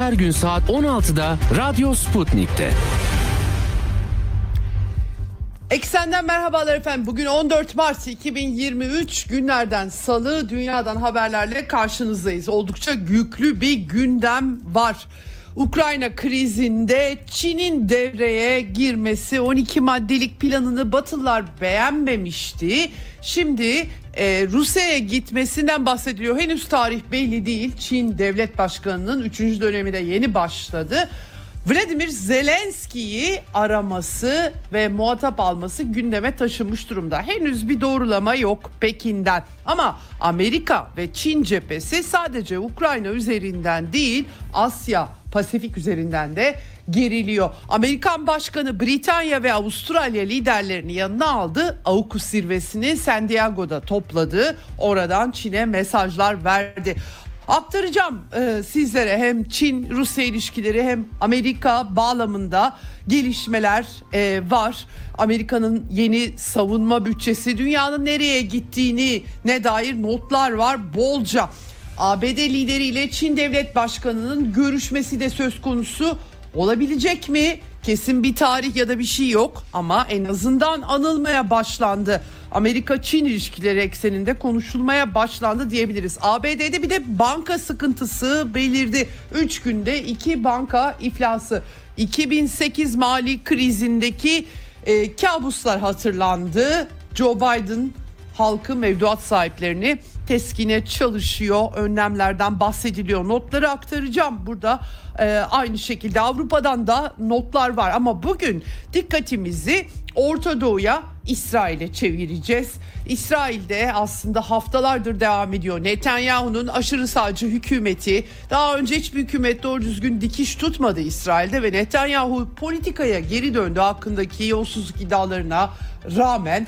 her gün saat 16'da Radyo Sputnik'te. Eksenden merhabalar efendim. Bugün 14 Mart 2023 günlerden salı, dünyadan haberlerle karşınızdayız. Oldukça yüklü bir gündem var. Ukrayna krizinde Çin'in devreye girmesi, 12 maddelik planını Batılılar beğenmemişti. Şimdi Rusya'ya gitmesinden bahsediliyor. Henüz tarih belli değil. Çin Devlet Başkanı'nın 3. dönemi de yeni başladı. Vladimir Zelenski'yi araması ve muhatap alması gündeme taşınmış durumda. Henüz bir doğrulama yok Pekin'den. Ama Amerika ve Çin cephesi sadece Ukrayna üzerinden değil, Asya, Pasifik üzerinden de geriliyor. Amerikan Başkanı Britanya ve Avustralya liderlerini yanına aldı. AUKUS zirvesini San Diego'da topladı. Oradan Çin'e mesajlar verdi. Aktaracağım sizlere hem Çin-Rusya ilişkileri hem Amerika bağlamında gelişmeler var. Amerika'nın yeni savunma bütçesi, dünyanın nereye gittiğini ne dair notlar var bolca. ABD lideriyle Çin Devlet Başkanı'nın görüşmesi de söz konusu olabilecek mi? Kesin bir tarih ya da bir şey yok ama en azından anılmaya başlandı. Amerika-Çin ilişkileri ekseninde konuşulmaya başlandı diyebiliriz. ABD'de bir de banka sıkıntısı belirdi. 3 günde 2 banka iflası. 2008 mali krizindeki kabuslar hatırlandı. Joe Biden halkı, mevduat sahiplerini teskine çalışıyor. Önlemlerden bahsediliyor. Notları aktaracağım burada. Aynı şekilde Avrupa'dan da notlar var. Ama bugün dikkatimizi Orta Doğu'ya, İsrail'e çevireceğiz. İsrail'de aslında haftalardır devam ediyor Netanyahu'nun aşırı sağcı hükümeti. Daha önce hiçbir hükümet doğru düzgün dikiş tutmadı İsrail'de ve Netanyahu politikaya geri döndü hakkındaki yolsuzluk iddialarına rağmen.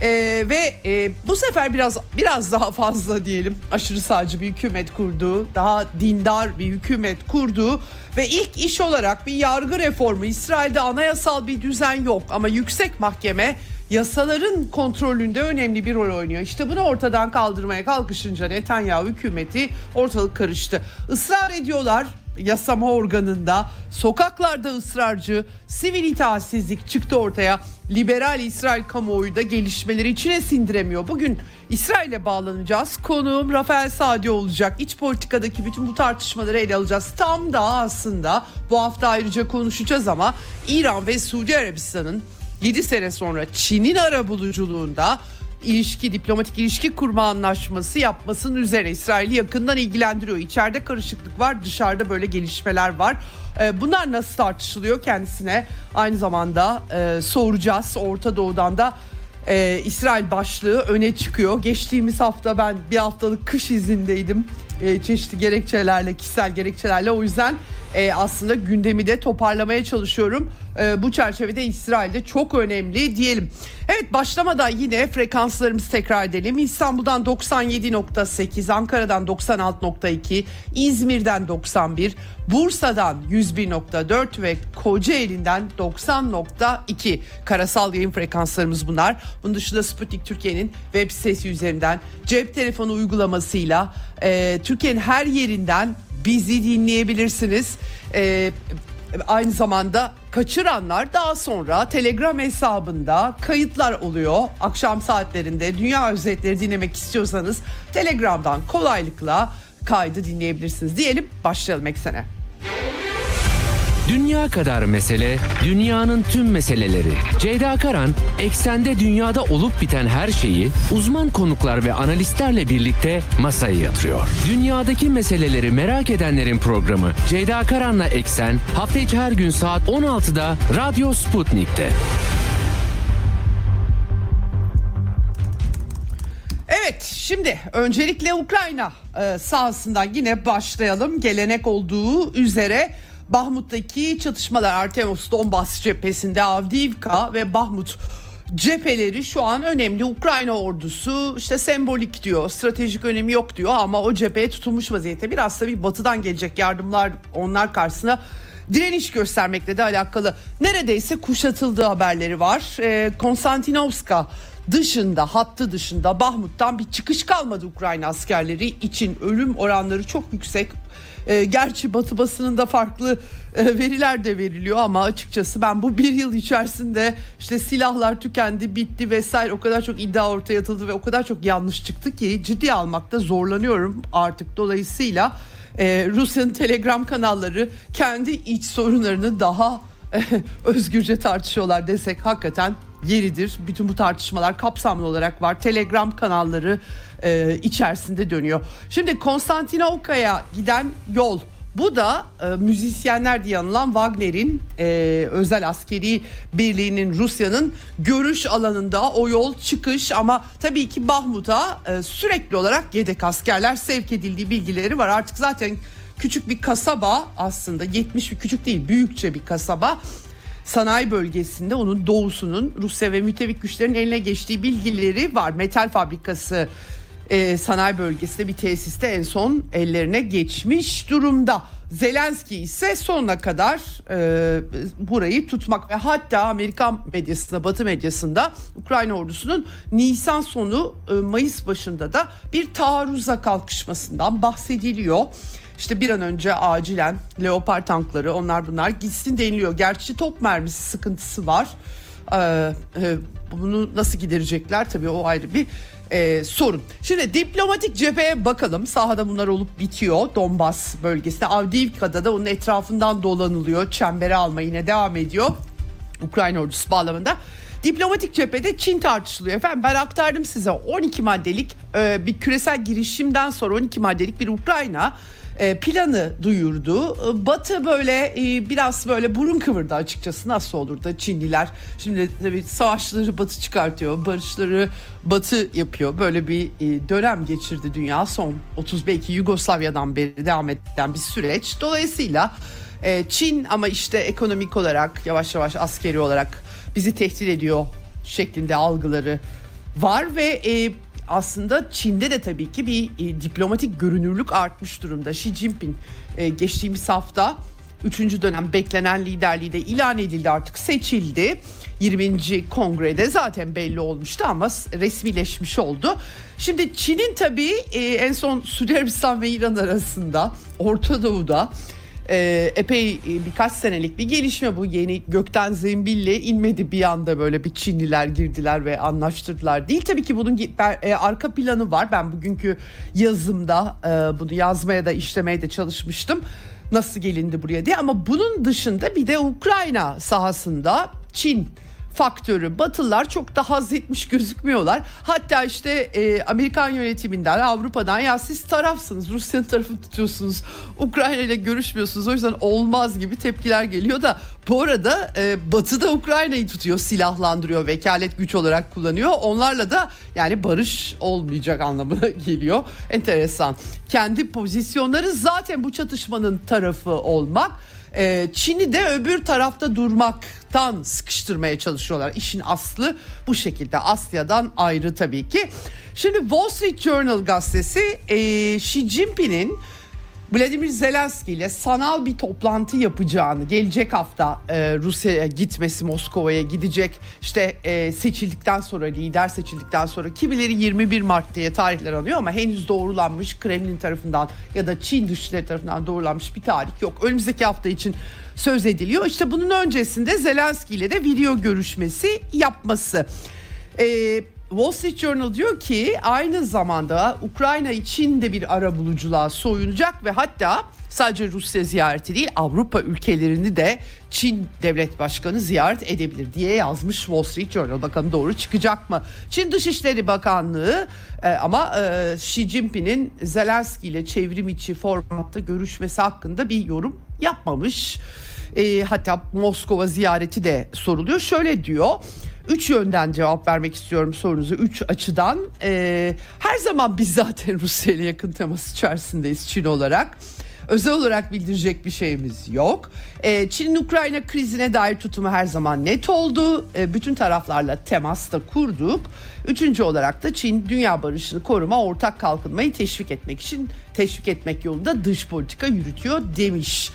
Bu sefer biraz daha fazla diyelim aşırı sağcı bir hükümet kurdu, daha dindar bir hükümet kurdu ve ilk iş olarak bir yargı reformu. İsrail'de anayasal bir düzen yok ama yüksek mahkeme yasaların kontrolünde önemli bir rol oynuyor. İşte bunu ortadan kaldırmaya kalkışınca Netanyahu hükümeti ortalık karıştı. Israr ediyorlar. Yasama organında, sokaklarda ısrarcı, sivil itaatsizlik çıktı ortaya. Liberal İsrail kamuoyu da gelişmeleri içine sindiremiyor. Bugün İsrail'e bağlanacağız. Konuğum Rafael Sadi olacak. İç politikadaki bütün bu tartışmaları ele alacağız. Tam da aslında bu hafta ayrıca konuşacağız ama İran ve Suudi Arabistan'ın 7 sene sonra Çin'in arabuluculuğunda diplomatik ilişki kurma anlaşması yapmasının üzerine İsrail'i yakından ilgilendiriyor. İçeride karışıklık var, dışarıda böyle gelişmeler var. Bunlar nasıl tartışılıyor kendisine aynı zamanda soracağız. Orta Doğu'dan da İsrail başlığı öne çıkıyor. Geçtiğimiz hafta ben bir haftalık kış izindeydim. Çeşitli gerekçelerle, kişisel gerekçelerle, o yüzden aslında gündemi de toparlamaya çalışıyorum. Bu çerçevede İsrail'de çok önemli diyelim. Evet, başlamadan yine frekanslarımızı tekrar edelim. İstanbul'dan 97.8, Ankara'dan 96.2, İzmir'den 91, Bursa'dan 101.4 ve Kocaeli'nden 90.2 karasal yayın frekanslarımız bunlar. Bunun dışında Sputnik Türkiye'nin web sitesi üzerinden cep telefonu uygulamasıyla Türkiye'nin her yerinden bizi dinleyebilirsiniz. Aynı zamanda kaçıranlar daha sonra Telegram hesabında kayıtlar oluyor. Akşam saatlerinde dünya özetleri dinlemek istiyorsanız Telegram'dan kolaylıkla kaydı dinleyebilirsiniz diyelim. Başlayalım Eksen'e. Dünya kadar mesele, dünyanın tüm meseleleri. Ceyda Karan, Eksen'de dünyada olup biten her şeyi uzman konuklar ve analistlerle birlikte masaya yatırıyor. Dünyadaki meseleleri merak edenlerin programı Ceyda Karan'la Eksen, hafta içi her gün saat 16'da Radyo Sputnik'te. Evet, şimdi öncelikle Ukrayna sahasından yine başlayalım. Gelenek olduğu üzere Bahmut'taki çatışmalar, Artemis Donbas cephesinde Avdiivka ve Bahmut cepheleri şu an önemli. Ukrayna ordusu işte sembolik diyor, stratejik önemi yok diyor ama o cepheye tutulmuş vaziyette. Biraz tabii batıdan gelecek yardımlar onlar karşısında direniş göstermekle de alakalı. Neredeyse kuşatıldığı haberleri var. Konstantinovska dışında, hattı dışında Bahmut'tan bir çıkış kalmadı Ukrayna askerleri için. Ölüm oranları çok yüksek. Gerçi Batı basınında farklı veriler de veriliyor ama açıkçası ben bu bir yıl içerisinde işte silahlar tükendi, bitti vesaire, o kadar çok iddia ortaya atıldı ve o kadar çok yanlış çıktı ki ciddiye almakta zorlanıyorum artık. Dolayısıyla Rusya'nın Telegram kanalları kendi iç sorunlarını daha özgürce tartışıyorlar desek hakikaten yeridir. Bütün bu tartışmalar kapsamlı olarak var. Telegram kanalları içerisinde dönüyor. Şimdi Konstantinovka'ya giden yol. Bu da müzisyenler diye anılan Wagner'in özel askeri birliğinin, Rusya'nın görüş alanında o yol çıkış, ama tabii ki Bahmut'a sürekli olarak yedek askerler sevk edildiği bilgileri var. Artık zaten küçük bir kasaba, aslında 70 bir küçük değil, büyükçe bir kasaba. Sanayi bölgesinde, onun doğusunun Rusya ve müttefik güçlerin eline geçtiği bilgileri var. Metal fabrikası sanayi bölgesinde bir tesiste en son ellerine geçmiş durumda. Zelenski ise sonuna kadar burayı tutmak ve hatta Amerikan medyasında, Batı medyasında Ukrayna ordusunun Nisan sonu Mayıs başında da bir taarruza kalkışmasından bahsediliyor. İşte bir an önce acilen Leopard tankları, onlar bunlar gitsin deniliyor. Gerçi top mermisi sıkıntısı var. Bunu nasıl giderecekler, tabii o ayrı bir sorun. Şimdi diplomatik cepheye bakalım. Sahada bunlar olup bitiyor. Donbas bölgesinde, Avdiivka'da da onun etrafından dolanılıyor. Çembere alma yine devam ediyor Ukrayna ordusu bağlamında. Diplomatik cephede Çin tartışılıyor. Efendim ben aktardım size 12 maddelik bir küresel girişimden sonra 12 maddelik bir Ukrayna planı duyurdu. Batı böyle biraz böyle burun kıvırdı açıkçası, nasıl olur da Çinliler şimdi tabii savaşları Batı çıkartıyor, barışları Batı yapıyor. Böyle bir dönem geçirdi dünya, son 30 belki Yugoslavya'dan beri devam eden bir süreç. Dolayısıyla Çin ama işte ekonomik olarak, yavaş yavaş askeri olarak bizi tehdit ediyor şeklinde algıları var ve aslında Çin'de de tabii ki bir diplomatik görünürlük artmış durumda. Xi Jinping geçtiğimiz hafta 3. dönem beklenen liderliği de ilan edildi, artık seçildi. 20. kongrede zaten belli olmuştu ama resmileşmiş oldu. Şimdi Çin'in tabii en son Suudi Arabistan ve İran arasında, Orta Doğu'da epey birkaç senelik bir gelişme bu. Yeni gökten zembille inmedi bir anda, böyle bir Çinliler girdiler ve anlaştırdılar değil. Tabii ki bunun arka planı var. Ben bugünkü yazımda bunu yazmaya da işlemeye de çalışmıştım. Nasıl gelindi buraya diye, ama bunun dışında bir de Ukrayna sahasında Çin faktörü, Batılılar çok da haz etmiş gözükmüyorlar. Hatta işte Amerikan yönetiminden, Avrupa'dan, ya siz tarafsınız, Rusya'nın tarafını tutuyorsunuz, Ukrayna ile görüşmüyorsunuz, o yüzden olmaz gibi tepkiler geliyor da bu arada Batı da Ukrayna'yı tutuyor, silahlandırıyor, vekalet güç olarak kullanıyor. Onlarla da yani barış olmayacak anlamına geliyor. Enteresan. Kendi pozisyonları zaten bu çatışmanın tarafı olmak. Çin'i de öbür tarafta durmaktan sıkıştırmaya çalışıyorlar. İşin aslı bu şekilde, Asya'dan ayrı tabii ki. Şimdi Wall Street Journal gazetesi Xi Jinping'in Vladimir Zelenski ile sanal bir toplantı yapacağını, gelecek hafta Rusya'ya gitmesi, Moskova'ya gidecek, işte seçildikten sonra, lider seçildikten sonra, kimileri 21 Mart diye tarihler alıyor ama henüz doğrulanmış, Kremlin tarafından ya da Çin dışişleri tarafından doğrulanmış bir tarih yok. Önümüzdeki hafta için söz ediliyor. İşte bunun öncesinde Zelenski ile de video görüşmesi yapması. Wall Street Journal diyor ki aynı zamanda Ukrayna için de bir arabuluculuğa soyunacak ve hatta sadece Rusya ziyareti değil, Avrupa ülkelerini de Çin devlet başkanı ziyaret edebilir diye yazmış Wall Street Journal. Bakalım doğru çıkacak mı? Çin Dışişleri Bakanlığı ama Xi Jinping'in Zelenski ile çevrim içi formatta görüşmesi hakkında bir yorum yapmamış. Hatta Moskova ziyareti de soruluyor. Şöyle diyor: 3 yönden cevap vermek istiyorum sorunuzu, 3 açıdan. Her zaman biz zaten Rusya ile yakın temas içerisindeyiz Çin olarak. Özel olarak bildirecek bir şeyimiz yok. Çin'in Ukrayna krizine dair tutumu her zaman net oldu. Bütün taraflarla temas da kurduk. Üçüncü olarak da Çin dünya barışını koruma, ortak kalkınmayı teşvik etmek yolunda dış politika yürütüyor demiş.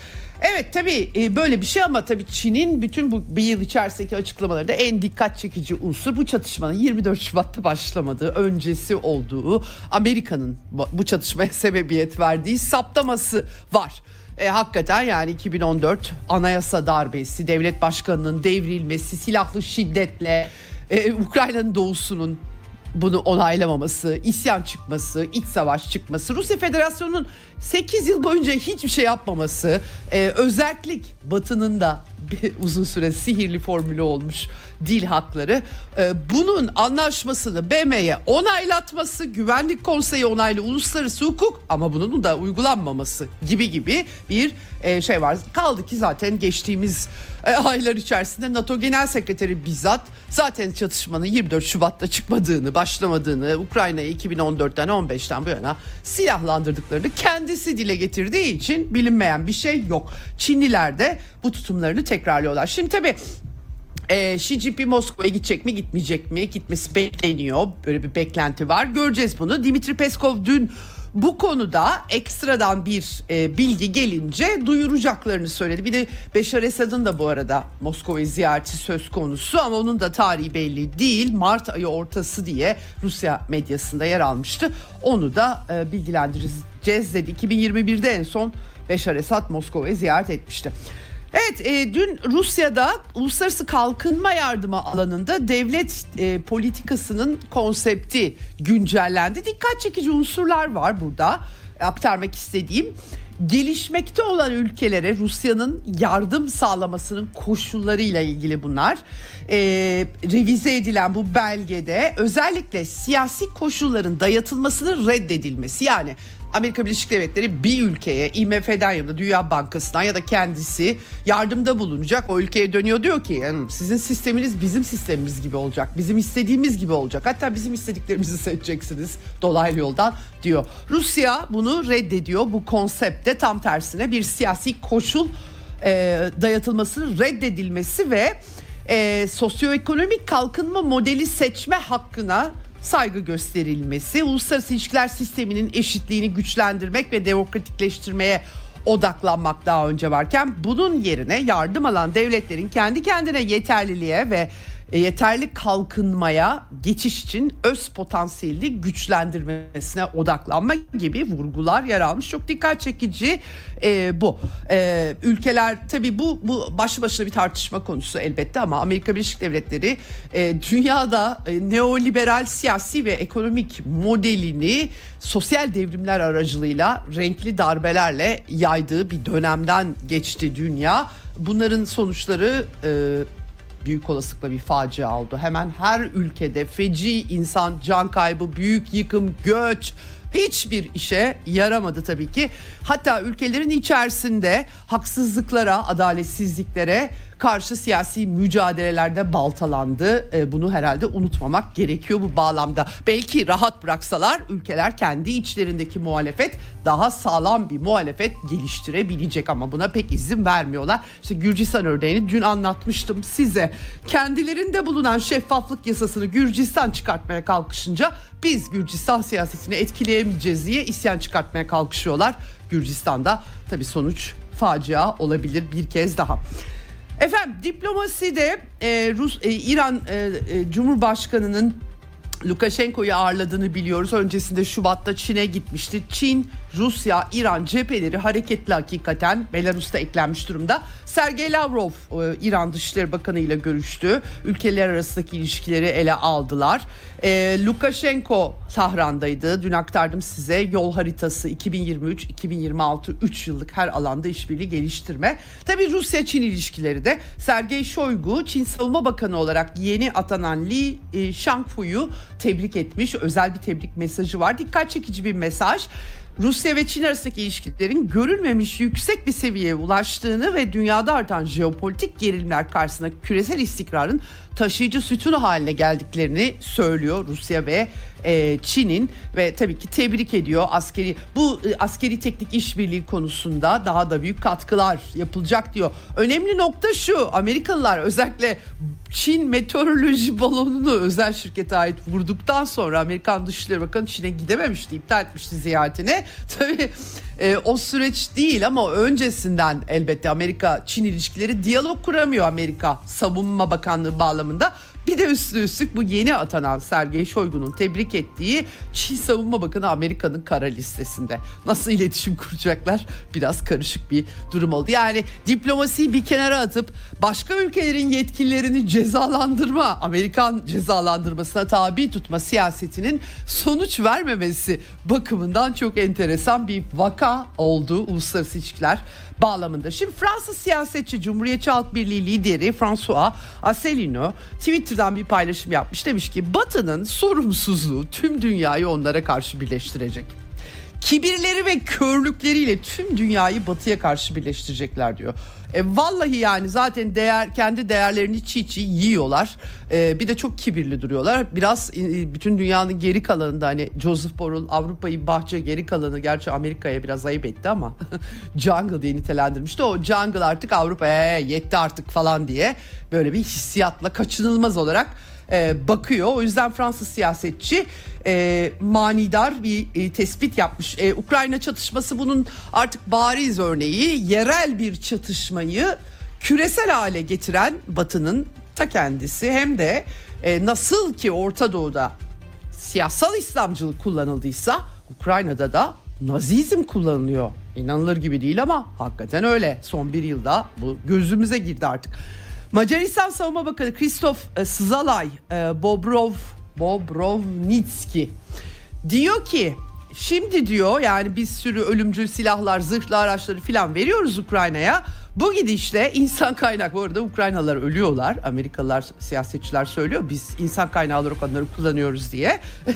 Evet tabii böyle bir şey ama tabii Çin'in bütün bu bir yıl içerisindeki açıklamalarında en dikkat çekici unsur bu çatışmanın 24 Şubat'ta başlamadığı, öncesi olduğu, Amerika'nın bu çatışmaya sebebiyet verdiği saptaması var. Hakikaten yani 2014 anayasa darbesi, devlet başkanının devrilmesi, silahlı şiddetle Ukrayna'nın doğusunun bunu onaylamaması, isyan çıkması, iç savaş çıkması, Rusya Federasyonu'nun 8 yıl boyunca hiçbir şey yapmaması, özellik Batı'nın da uzun süre sihirli formülü olmuş dil hakları, bunun anlaşmasını BM'ye onaylatması, Güvenlik Konseyi onaylı uluslararası hukuk ama bunun da uygulanmaması gibi bir şey var. Kaldı ki zaten geçtiğimiz aylar içerisinde NATO Genel Sekreteri bizzat zaten çatışmanın 24 Şubat'ta çıkmadığını, başlamadığını, Ukrayna'yı 2014'ten 15'ten bu yana silahlandırdıklarını kendisi dile getirdiği için bilinmeyen bir şey yok. Çinliler de bu tutumlarını tekrarlıyorlar. Şimdi tabii Xi Jinping Moskova'ya gidecek mi gitmeyecek mi? Gitmesi bekleniyor. Böyle bir beklenti var. Göreceğiz bunu. Dimitri Peskov dün bu konuda ekstradan bir bilgi gelince duyuracaklarını söyledi. Bir de Beşar Esad'ın da bu arada Moskova'yı ziyareti söz konusu ama onun da tarihi belli değil. Mart ayı ortası diye Rusya medyasında yer almıştı. Onu da bilgilendireceğiz dedi. 2021'de en son Beşar Esad Moskova'yı ziyaret etmişti. Evet, dün Rusya'da uluslararası kalkınma yardımı alanında devlet politikasının konsepti güncellendi. Dikkat çekici unsurlar var burada aktarmak istediğim. Gelişmekte olan ülkelere Rusya'nın yardım sağlamasının koşullarıyla ilgili bunlar. Revize edilen bu belgede özellikle siyasi koşulların dayatılmasının reddedilmesi, yani Amerika Birleşik Devletleri bir ülkeye IMF'den ya da Dünya Bankası'ndan ya da kendisi yardımda bulunacak, o ülkeye dönüyor, diyor ki sizin sisteminiz bizim sistemimiz gibi olacak, bizim istediğimiz gibi olacak, hatta bizim istediklerimizi seçeceksiniz dolaylı yoldan diyor. Rusya bunu reddediyor. Bu konsepte tam tersine bir siyasi koşul dayatılmasının reddedilmesi ve sosyoekonomik kalkınma modeli seçme hakkına saygı gösterilmesi, uluslararası ilişkiler sisteminin eşitliğini güçlendirmek ve demokratikleştirmeye odaklanmak daha önce varken bunun yerine yardım alan devletlerin kendi kendine yeterliliğe ve yeterli kalkınmaya geçiş için öz potansiyelini güçlendirmesine odaklanma gibi vurgular yer almış. Çok dikkat çekici bu. Ülkeler tabii bu başlı başına bir tartışma konusu elbette ama Amerika Birleşik Devletleri dünyada neoliberal siyasi ve ekonomik modelini sosyal devrimler aracılığıyla renkli darbelerle yaydığı bir dönemden geçti dünya. Bunların sonuçları büyük olasılıkla bir facia oldu. Hemen her ülkede feci insan can kaybı, büyük yıkım, göç hiçbir işe yaramadı tabii ki. Hatta ülkelerin içerisinde haksızlıklara, adaletsizliklere karşı siyasi mücadelelerde baltalandı. Bunu herhalde unutmamak gerekiyor bu bağlamda. Belki rahat bıraksalar ülkeler kendi içlerindeki muhalefet, daha sağlam bir muhalefet geliştirebilecek ama buna pek izin vermiyorlar. İşte Gürcistan örneğini dün anlatmıştım size. Kendilerinde bulunan şeffaflık yasasını Gürcistan çıkartmaya kalkışınca biz Gürcistan siyasetini etkileyemeyeceğiz diye isyan çıkartmaya kalkışıyorlar. Gürcistan'da tabii sonuç facia olabilir bir kez daha. Efendim diplomaside İran Cumhurbaşkanı'nın Lukashenko'yu ağırladığını biliyoruz. Öncesinde Şubat'ta Çin'e gitmişti. Çin, Rusya, İran cepheleri hareketli hakikaten. Belarus'ta eklenmiş durumda. Sergey Lavrov İran Dışişleri Bakanı ile görüştü. Ülkeler arasındaki ilişkileri ele aldılar. Lukashenko Tahran'daydı. Dün aktardım size yol haritası 2023-2026 3 yıllık her alanda işbirliği geliştirme. Tabii Rusya-Çin ilişkileri de Sergey Shoigu Çin Savunma Bakanı olarak yeni atanan Li Shangfu'yu tebrik etmiş. Özel bir tebrik mesajı var. Dikkat çekici bir mesaj. Rusya ve Çin arasındaki ilişkilerin görülmemiş yüksek bir seviyeye ulaştığını ve dünyada artan jeopolitik gerilimler karşısında küresel istikrarın taşıyıcı sütunu haline geldiklerini söylüyor Rusya ve Çin'in ve tabii ki tebrik ediyor askeri teknik işbirliği konusunda daha da büyük katkılar yapılacak diyor. Önemli nokta şu: Amerikalılar özellikle Çin meteoroloji balonunu özel şirkete ait vurduktan sonra Amerikan Dışişleri Bakanı Çin'e gidememişti, iptal etmişti ziyaretini. Tabii O süreç değil ama öncesinden elbette Amerika-Çin ilişkileri diyalog kuramıyor Amerika Savunma Bakanlığı bağlamında. Bir de üstlük bu yeni atanan Sergey Shoigu'nun tebrik ettiği Çin Savunma Bakanı Amerika'nın kara listesinde. Nasıl iletişim kuracaklar? Biraz karışık bir durum oldu. Yani diplomasiyi bir kenara atıp başka ülkelerin yetkililerini cezalandırma, Amerikan cezalandırmasına tabi tutma siyasetinin sonuç vermemesi bakımından çok enteresan bir vaka oldu uluslararası ilişkiler bağlamında. Şimdi Fransız siyasetçi Cumhuriyetçi Halk Birliği lideri François Asselineau Twitter'dan bir paylaşım yapmış. Demiş ki Batı'nın sorumsuzluğu tüm dünyayı onlara karşı birleştirecek. Kibirleri ve körlükleriyle tüm dünyayı Batı'ya karşı birleştirecekler diyor. Vallahi yani zaten kendi değerlerini çiğ yiyorlar. Bir de çok kibirli duruyorlar. Biraz bütün dünyanın geri kalanında hani Joseph Borrell Avrupa'yı bahçe geri kalanı gerçi Amerika'ya biraz ayıp etti ama jungle diye nitelendirmişti. O jungle artık Avrupa'ya yetti artık falan diye böyle bir hissiyatla kaçınılmaz olarak bakıyor. O yüzden Fransız siyasetçi manidar bir tespit yapmış. Ukrayna çatışması bunun artık bariz örneği. Yerel bir çatışmayı küresel hale getiren Batı'nın ta kendisi hem de nasıl ki Orta Doğu'da siyasal İslamcılık kullanıldıysa Ukrayna'da da Nazizm kullanılıyor. İnanılır gibi değil ama hakikaten öyle. Son bir yılda bu gözümüze girdi artık. Macaristan Savunma Bakanı Christoph Szalay Bobrovnicki diyor ki şimdi diyor yani bir sürü ölümcül silahlar, zırhlı araçları filan veriyoruz Ukrayna'ya. Bu gidişle insan kaynak, bu arada Ukraynalılar ölüyorlar. Amerikalılar, siyasetçiler söylüyor biz insan kaynağı olarak onları kullanıyoruz diye.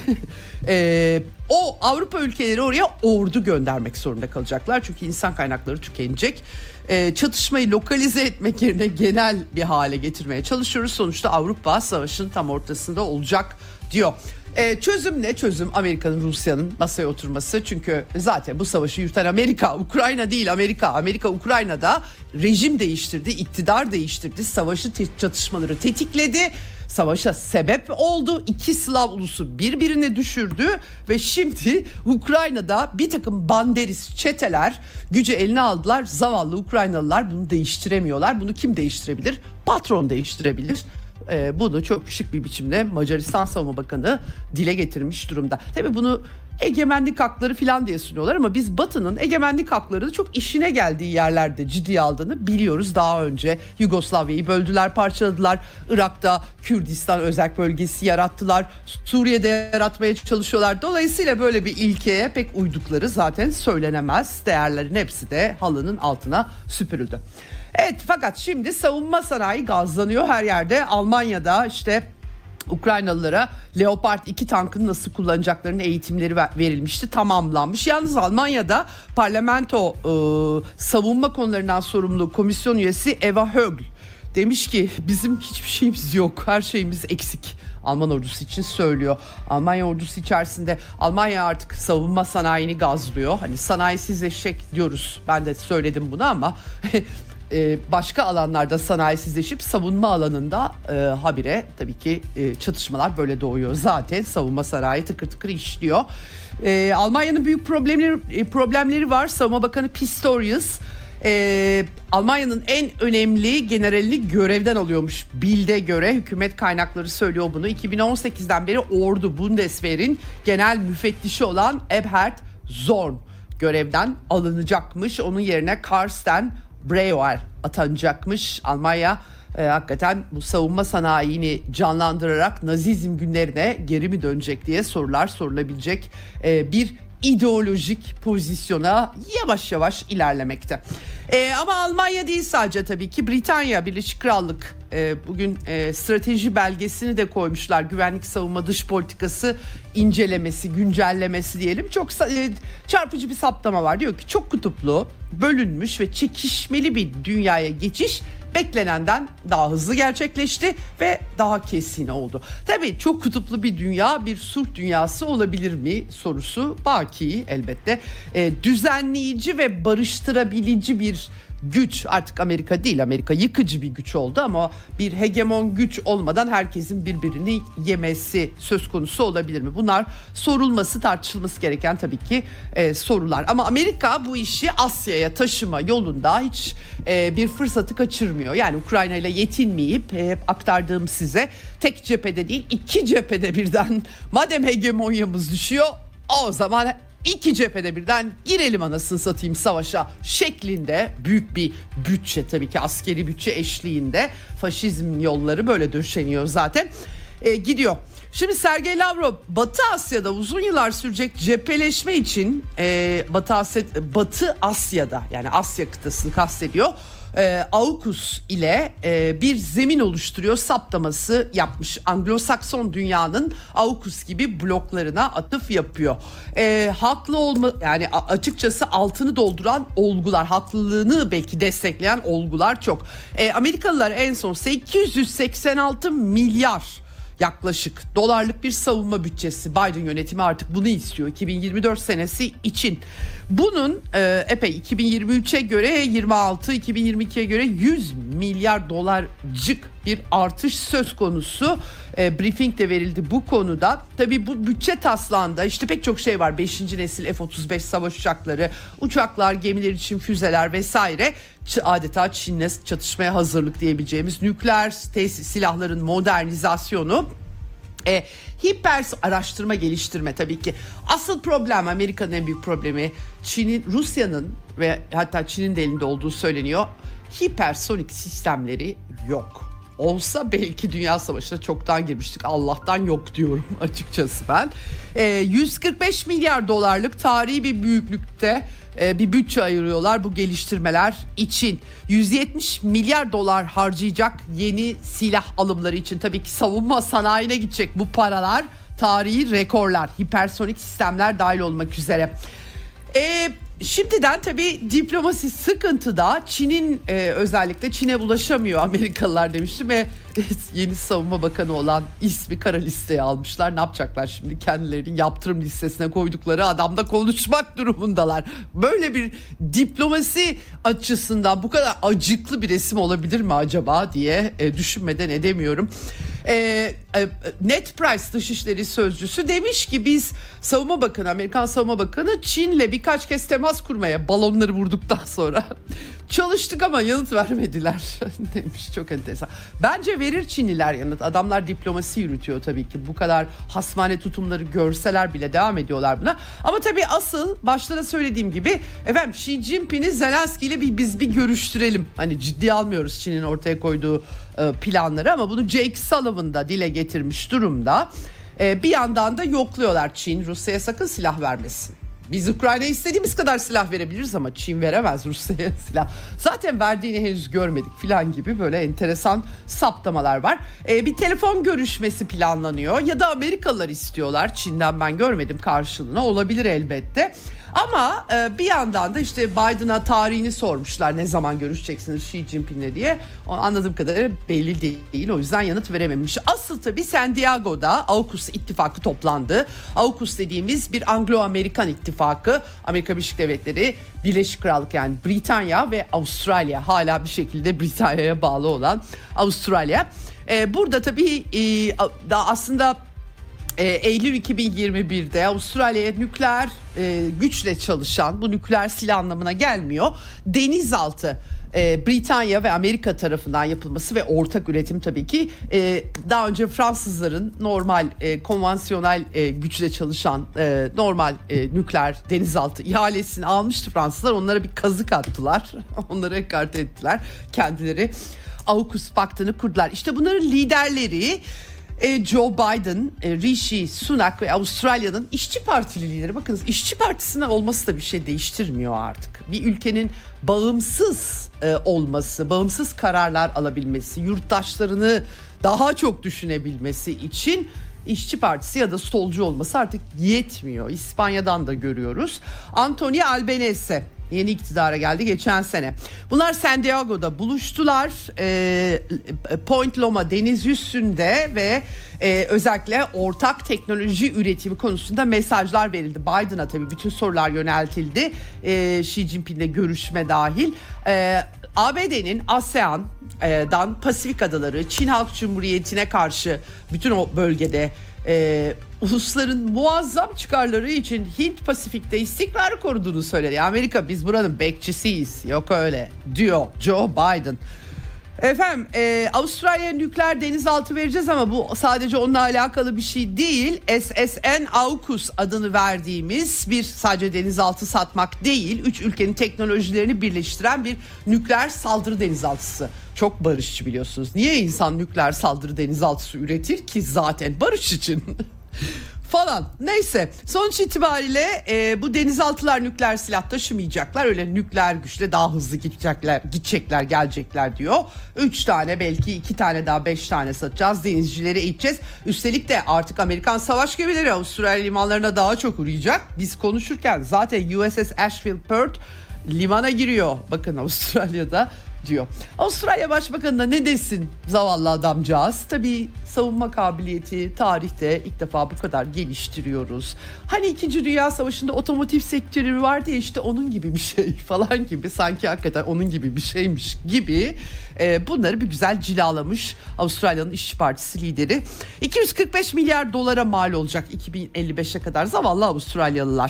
O Avrupa ülkeleri oraya ordu göndermek zorunda kalacaklar. Çünkü insan kaynakları tükenecek. Çatışmayı lokalize etmek yerine genel bir hale getirmeye çalışıyoruz. Sonuçta Avrupa savaşın tam ortasında olacak diyor. Çözüm ne? Çözüm Amerika'nın, Rusya'nın masaya oturması. Çünkü zaten bu savaşı yürüten Amerika, Ukrayna değil Amerika. Amerika Ukrayna'da rejim değiştirdi, iktidar değiştirdi, savaşı çatışmaları tetikledi. Savaşa sebep oldu. İki Slav ulusu birbirine düşürdü ve şimdi Ukrayna'da bir takım banderist çeteler gücü eline aldılar. Zavallı Ukraynalılar bunu değiştiremiyorlar. Bunu kim değiştirebilir? Patron değiştirebilir. Bunu çok şık bir biçimde Macaristan Savunma Bakanı dile getirmiş durumda. Tabii bunu egemenlik hakları falan diye sunuyorlar ama biz Batı'nın egemenlik haklarını çok işine geldiği yerlerde ciddiye aldığını biliyoruz. Daha önce Yugoslavya'yı böldüler, parçaladılar. Irak'ta Kürdistan özerk bölgesi yarattılar. Suriye'de yaratmaya çalışıyorlar. Dolayısıyla böyle bir ilkeye pek uydukları zaten söylenemez. Değerlerin hepsi de halının altına süpürüldü. Evet, fakat şimdi savunma sanayi gazlanıyor her yerde. Almanya'da işte Ukraynalılara Leopard 2 tankını nasıl kullanacaklarının eğitimleri verilmişti, tamamlanmış. Yalnız Almanya'da parlamento savunma konularından sorumlu komisyon üyesi Eva Högl demiş ki bizim hiçbir şeyimiz yok, her şeyimiz eksik. Alman ordusu için söylüyor. Almanya ordusu içerisinde Almanya artık savunma sanayini gazlıyor. Hani sanayisizleşecek diyoruz. Ben de söyledim bunu ama başka alanlarda sanayisizleşip savunma alanında habire tabii ki çatışmalar böyle doğuyor. Zaten savunma sanayi tıkır tıkır işliyor. Almanya'nın büyük problemleri var. Savunma Bakanı Pistorius Almanya'nın en önemli generalini görevden alıyormuş. Bild'e göre hükümet kaynakları söylüyor bunu. 2018'den beri Ordu Bundeswehr'in genel müfettişi olan Eberhard Zorn görevden alınacakmış. Onun yerine Carsten Breuer atanacakmış. Almanya hakikaten bu savunma sanayini canlandırarak Nazizm günlerine geri mi dönecek diye sorular sorulabilecek bir ideolojik pozisyona yavaş yavaş ilerlemekte. Ama Almanya değil sadece tabii ki. Britanya, Birleşik Krallık bugün strateji belgesini de koymuşlar. Güvenlik, savunma, dış politikası incelemesi, güncellemesi diyelim. Çok çarpıcı bir saptama var. Diyor ki çok kutuplu, bölünmüş ve çekişmeli bir dünyaya geçiş beklenenden daha hızlı gerçekleşti ve daha kesin oldu. Tabii çok kutuplu bir dünya bir sulh dünyası olabilir mi sorusu baki elbette. Düzenleyici ve barıştırabilici bir güç. Artık Amerika değil, Amerika yıkıcı bir güç oldu ama bir hegemon güç olmadan herkesin birbirini yemesi söz konusu olabilir mi? Bunlar sorulması, tartışılması gereken tabii ki sorular. Ama Amerika bu işi Asya'ya taşıma yolunda hiç bir fırsatı kaçırmıyor. Yani Ukrayna ile yetinmeyip hep aktardığım size tek cephede değil 2 cephede birden madem hegemonyamız düşüyor o zaman 2 cephede birden girelim anasını satayım savaşa şeklinde büyük bir bütçe, tabii ki askeri bütçe eşliğinde faşizm yolları böyle döşeniyor zaten gidiyor. Şimdi Sergey Lavrov Batı Asya'da uzun yıllar sürecek cepheleşme için Batı Asya'da yani Asya kıtasını kastediyor. AUKUS ile bir zemin oluşturuyor saptaması yapmış. Anglo-Sakson dünyanın AUKUS gibi bloklarına atıf yapıyor. Haklı olma yani açıkçası altını dolduran olgular, haklılığını belki destekleyen olgular çok. Amerikalılar en son 886 milyar yaklaşık dolarlık bir savunma bütçesi. Biden yönetimi artık bunu istiyor 2024 senesi için. Bunun epey 2023'e göre 26, 2022'ye göre 100 milyar dolarcık bir artış söz konusu. Briefing de verildi bu konuda. Tabii bu bütçe taslağında işte pek çok şey var. 5. nesil F-35 savaş uçakları, uçaklar, gemiler için füzeler vesaire. Adeta Çin'le çatışmaya hazırlık diyebileceğimiz nükleer silahların modernizasyonu. Hiper araştırma geliştirme tabii ki. Asıl problem, Amerika'nın en büyük problemi Rusya'nın ve hatta Çin'in de elinde olduğu söyleniyor. Hipersonik sistemleri yok. Olsa belki Dünya Savaşı'na çoktan girmiştik. Allah'tan yok diyorum açıkçası ben. 145 milyar dolarlık tarihi bir büyüklükte bir bütçe ayırıyorlar bu geliştirmeler için. 170 milyar dolar harcayacak yeni silah alımları için. Tabii ki savunma sanayine gidecek bu paralar. Tarihi rekorlar, hipersonik sistemler dahil olmak üzere. Şimdiden tabii diplomasi sıkıntıda. Çin'in özellikle Çin'e bulaşamıyor Amerikalılar demiştim ve yeni savunma bakanı olan ismi kara listeye almışlar. Ne yapacaklar şimdi? Kendilerinin yaptırım listesine koydukları adamla konuşmak durumundalar. Böyle bir diplomasi açısından bu kadar acıklı bir resim olabilir mi acaba diye düşünmeden edemiyorum. Ned Price Dışişleri Sözcüsü demiş ki biz Savunma Bakanı, Amerikan Savunma Bakanı Çin'le birkaç kez temas kurmaya balonları vurduktan sonra çalıştık ama yanıt vermediler demiş. Çok enteresan. Bence verir Çinliler yanıt. Adamlar diplomasi yürütüyor tabii ki. Bu kadar hasmane tutumları görseler bile devam ediyorlar buna. Ama tabii asıl başta da söylediğim gibi efendim Xi Jinping'i Zelenski ile biz bir görüştürelim. Hani ciddiye almıyoruz Çin'in ortaya koyduğu planları ama bunu Jake Sullivan da dile getirmiş durumda. Bir yandan da yokluyorlar Çin Rusya'ya sakın silah vermesin. Biz Ukrayna'ya istediğimiz kadar silah verebiliriz ama Çin veremez Rusya'ya silah. Zaten verdiğini henüz görmedik filan gibi böyle enteresan saptamalar var. Bir telefon görüşmesi planlanıyor ya da Amerikalılar istiyorlar. Çin'den ben görmedim karşılığını, olabilir elbette. Ama bir yandan da işte Biden'a tarihini sormuşlar, ne zaman görüşeceksiniz Xi Jinping'le diye. Anladığım kadarıyla belli değil, o yüzden yanıt verememiş. Asıl tabii San Diego'da AUKUS ittifakı toplandı. AUKUS dediğimiz bir Anglo-Amerikan ittifakı. Amerika Birleşik Devletleri, Birleşik Krallık yani Britanya ve Avustralya, hala bir şekilde Britanya'ya bağlı olan Avustralya. Burada tabii da aslında Eylül 2021'de Avustralya'ya nükleer güçle çalışan, bu nükleer silah anlamına gelmiyor, denizaltı Britanya ve Amerika tarafından yapılması ve ortak üretim tabii ki daha önce Fransızların normal konvansiyonel güçle çalışan normal nükleer denizaltı ihalesini almıştı Fransızlar, onlara bir kazık attılar, onları ekarte ettiler, kendileri AUKUS paktını kurdular. İşte bunların liderleri Joe Biden, Rishi Sunak ve Avustralya'nın İşçi Partili lideri. Bakınız, İşçi Partisi'nin olması da bir şey değiştirmiyor artık. Bir ülkenin bağımsız olması, bağımsız kararlar alabilmesi, yurttaşlarını daha çok düşünebilmesi için İşçi Partisi ya da solcu olması artık yetmiyor. İspanya'dan da görüyoruz. Antonio Albanese Yeni iktidara geldi geçen sene. Bunlar San Diego'da buluştular. Point Loma deniz üstünde ve özellikle ortak teknoloji üretimi konusunda mesajlar verildi. Biden'a tabii bütün sorular yöneltildi. Xi Jinping'le görüşme dahil. ABD'nin ASEAN'dan Pasifik adaları, Çin Halk Cumhuriyeti'ne karşı bütün o bölgede ulusların muazzam çıkarları için Hint-Pasifik'te istikrarı koruduğunu söyledi. Amerika biz buranın bekçisiyiz, yok öyle diyor Joe Biden. Efendim Avustralya'ya nükleer denizaltı vereceğiz ama bu sadece onunla alakalı bir şey değil. SSN AUKUS adını verdiğimiz bir sadece denizaltı satmak değil, 3 ülkenin teknolojilerini birleştiren bir nükleer saldırı denizaltısı. Çok barışçı biliyorsunuz. Niye insan nükleer saldırı denizaltısı üretir ki zaten barış için? Falan. Neyse sonuç itibariyle bu denizaltılar nükleer silah taşımayacaklar. Öyle nükleer güçle daha hızlı gidecekler gelecekler diyor. 3 tane belki 2 tane daha 5 tane satacağız. Denizcileri eğiteceğiz. Üstelik de artık Amerikan savaş gemileri Avustralya limanlarına daha çok uğrayacak. Biz konuşurken zaten USS Asheville Perth limana giriyor. Bakın Avustralya'da diyor. Avustralya Başbakanı da ne desin zavallı adamcağız. Tabii savunma kabiliyeti tarihte ilk defa bu kadar geliştiriyoruz. Hani 2. Dünya Savaşı'nda otomotiv sektörü vardı ya işte onun gibi bir şey falan gibi. Sanki hakikaten onun gibi bir şeymiş gibi bunları bir güzel cilalamış Avustralya'nın İşçi Partisi lideri. 245 milyar dolara mal olacak 2055'e kadar zavallı Avustralyalılar.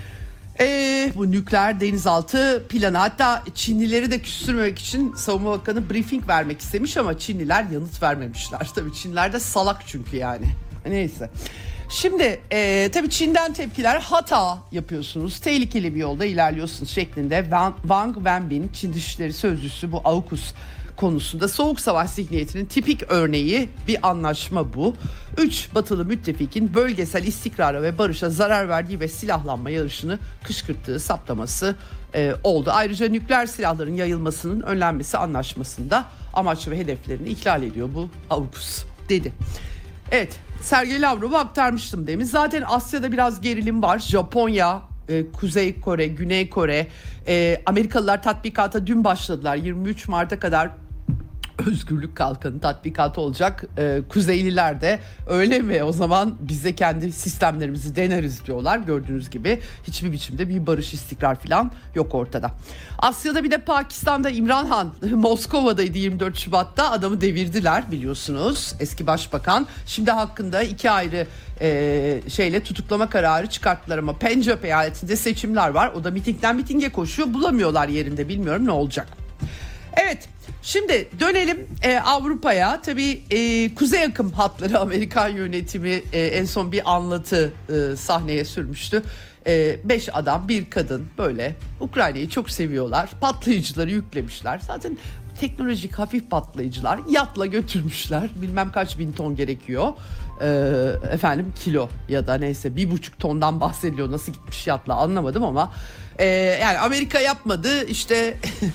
Bu nükleer denizaltı planı, hatta Çinlileri de küstürmemek için Savunma Bakanı briefing vermek istemiş ama Çinliler yanıt vermemişler. Tabii Çinliler de salak çünkü yani. Neyse. Şimdi tabii Çin'den tepkiler, hata yapıyorsunuz, tehlikeli bir yolda ilerliyorsunuz şeklinde. Wang Wenbin, Çin Dışişleri Sözcüsü, bu AUKUS konusunda soğuk savaş zihniyetinin tipik örneği bir anlaşma bu. 3 batılı müttefikin bölgesel istikrara ve barışa zarar verdiği ve silahlanma yarışını kışkırttığı saptaması oldu. Ayrıca nükleer silahların yayılmasının önlenmesi anlaşmasında amaç ve hedeflerini ihlal ediyor bu AUKUS dedi. Evet, Sergey Lavrov'a aktarmıştım demin. Zaten Asya'da biraz gerilim var. Japonya, Kuzey Kore, Güney Kore, Amerikalılar tatbikata dün başladılar. 23 Mart'a kadar Özgürlük Kalkanı tatbikatı olacak. Kuzeyliler de öyle mi o zaman biz de kendi sistemlerimizi deneriz diyorlar. Gördüğünüz gibi hiçbir biçimde bir barış istikrar falan yok ortada. Asya'da bir de Pakistan'da İmran Han Moskova'daydı 24 Şubat'ta, adamı devirdiler biliyorsunuz, eski başbakan. Şimdi hakkında 2 ayrı şeyle tutuklama kararı çıkarttılar ama Pencap eyaletinde seçimler var. O da mitingden mitinge koşuyor, bulamıyorlar yerinde, bilmiyorum ne olacak. Evet. Şimdi dönelim Avrupa'ya. Tabii kuzey akım hatları Amerikan yönetimi en son bir anlatı sahneye sürmüştü. 5 adam, bir kadın, böyle Ukrayna'yı çok seviyorlar. Patlayıcıları yüklemişler. Zaten teknolojik hafif patlayıcılar yatla götürmüşler. Bilmem kaç bin ton gerekiyor. Efendim kilo ya da neyse 1,5 tondan bahsediliyor. Nasıl gitmiş yatla anlamadım ama yani Amerika yapmadı işte.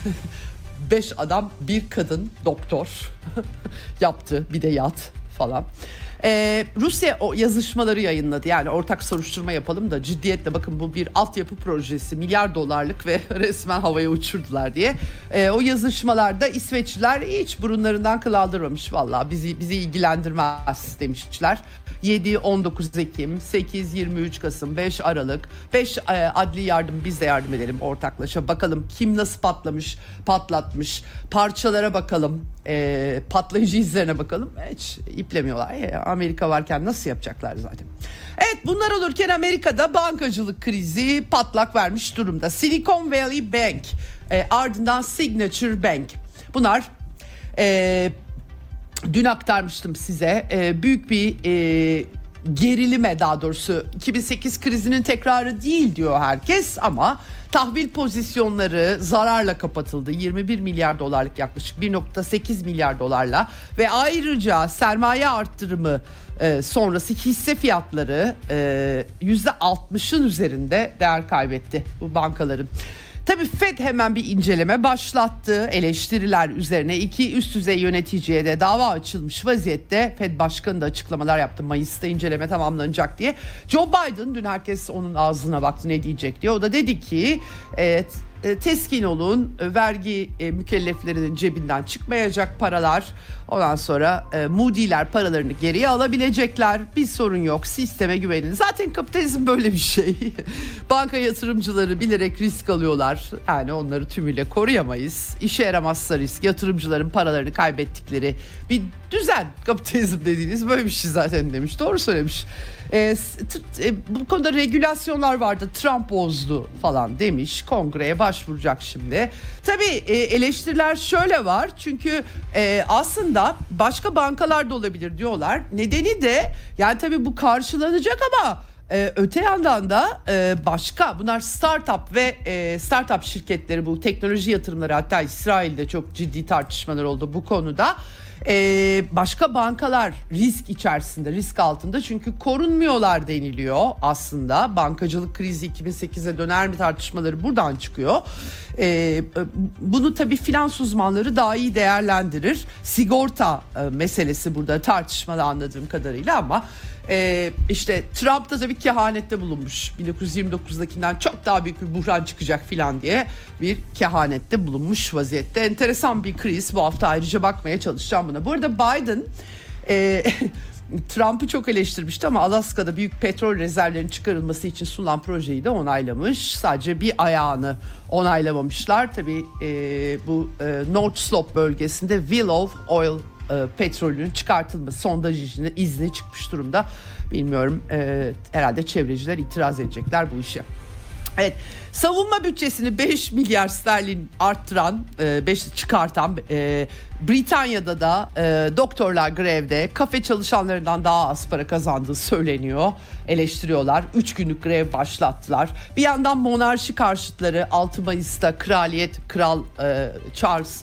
5 adam, bir kadın doktor yaptı, bir de yat falan. Rusya o yazışmaları yayınladı, yani ortak soruşturma yapalım da ciddiyetle bakın bu bir altyapı projesi, milyar dolarlık ve resmen havaya uçurdular diye. O yazışmalarda İsveçliler hiç burunlarından kıl aldırmamış, vallahi bizi ilgilendirmez demişler. 7-19 Ekim, 8-23 Kasım, 5 Aralık, 5 adli yardım, biz de yardım edelim ortaklaşa. Bakalım kim nasıl patlatmış, parçalara bakalım, patlayıcı izlerine bakalım. Hiç iplemiyorlar. Amerika varken nasıl yapacaklar zaten. Evet, bunlar olurken Amerika'da bankacılık krizi patlak vermiş durumda. Silicon Valley Bank, ardından Signature Bank. Bunlar dün aktarmıştım size, büyük bir gerilime, daha doğrusu 2008 krizinin tekrarı değil diyor herkes ama tahvil pozisyonları zararla kapatıldı. 21 milyar dolarlık, yaklaşık 1,8 milyar dolarla ve ayrıca sermaye arttırımı sonrası hisse fiyatları %60'ın üzerinde değer kaybetti bu bankaların. Tabii Fed hemen bir inceleme başlattı. Eleştiriler üzerine 2 üst düzey yöneticiye de dava açılmış vaziyette. Fed Başkanı da açıklamalar yaptı. Mayıs'ta inceleme tamamlanacak diye. Joe Biden, dün herkes onun ağzına baktı ne diyecek diye. O da dedi ki teskin olun, vergi mükelleflerinin cebinden çıkmayacak paralar. Ondan sonra Moody'ler paralarını geriye alabilecekler. Bir sorun yok, sisteme güvenin. Zaten kapitalizm böyle bir şey. Banka yatırımcıları bilerek risk alıyorlar. Yani onları tümüyle koruyamayız. İşe yaramazsa risk, yatırımcıların paralarını kaybettikleri bir düzen. Kapitalizm dediğiniz böyle bir şey zaten demiş. Doğru söylemiş. Bu konuda regülasyonlar vardı, Trump bozdu falan demiş. Kongreye başvuracak şimdi. Tabii eleştiriler şöyle var. Çünkü aslında başka bankalar da olabilir diyorlar. Nedeni de yani tabii bu karşılanacak ama öte yandan da başka bunlar startup ve startup şirketleri, bu teknoloji yatırımları, hatta İsrail'de çok ciddi tartışmalar oldu bu konuda. Başka bankalar risk içerisinde, risk altında, çünkü korunmuyorlar deniliyor aslında. Bankacılık krizi 2008'e döner mi tartışmaları buradan çıkıyor. Bunu tabii finans uzmanları daha iyi değerlendirir. Sigorta meselesi burada tartışmalı anladığım kadarıyla, ama işte Trump da tabii kehanette bulunmuş. 1929'dakinden çok daha büyük bir buhran çıkacak filan diye bir kehanette bulunmuş vaziyette. Enteresan bir kriz. Bu hafta ayrıca bakmaya çalışacağım buna. Bu arada Biden Trump'ı çok eleştirmişti ama Alaska'da büyük petrol rezervlerinin çıkarılması için sunulan projeyi de onaylamış. Sadece bir ayağını onaylamamışlar. Tabii bu North Slope bölgesinde Willow Oil petrolünün çıkartılması, sondaj izni çıkmış durumda. Bilmiyorum, herhalde çevreciler itiraz edecekler bu işe. Evet, savunma bütçesini 5 milyar sterlin arttıran, 5 çıkartan Britanya'da da doktorlar grevde, kafe çalışanlarından daha az para kazandığı söyleniyor. Eleştiriyorlar. 3 günlük grev başlattılar. Bir yandan monarşi karşıtları 6 Mayıs'ta Kral Charles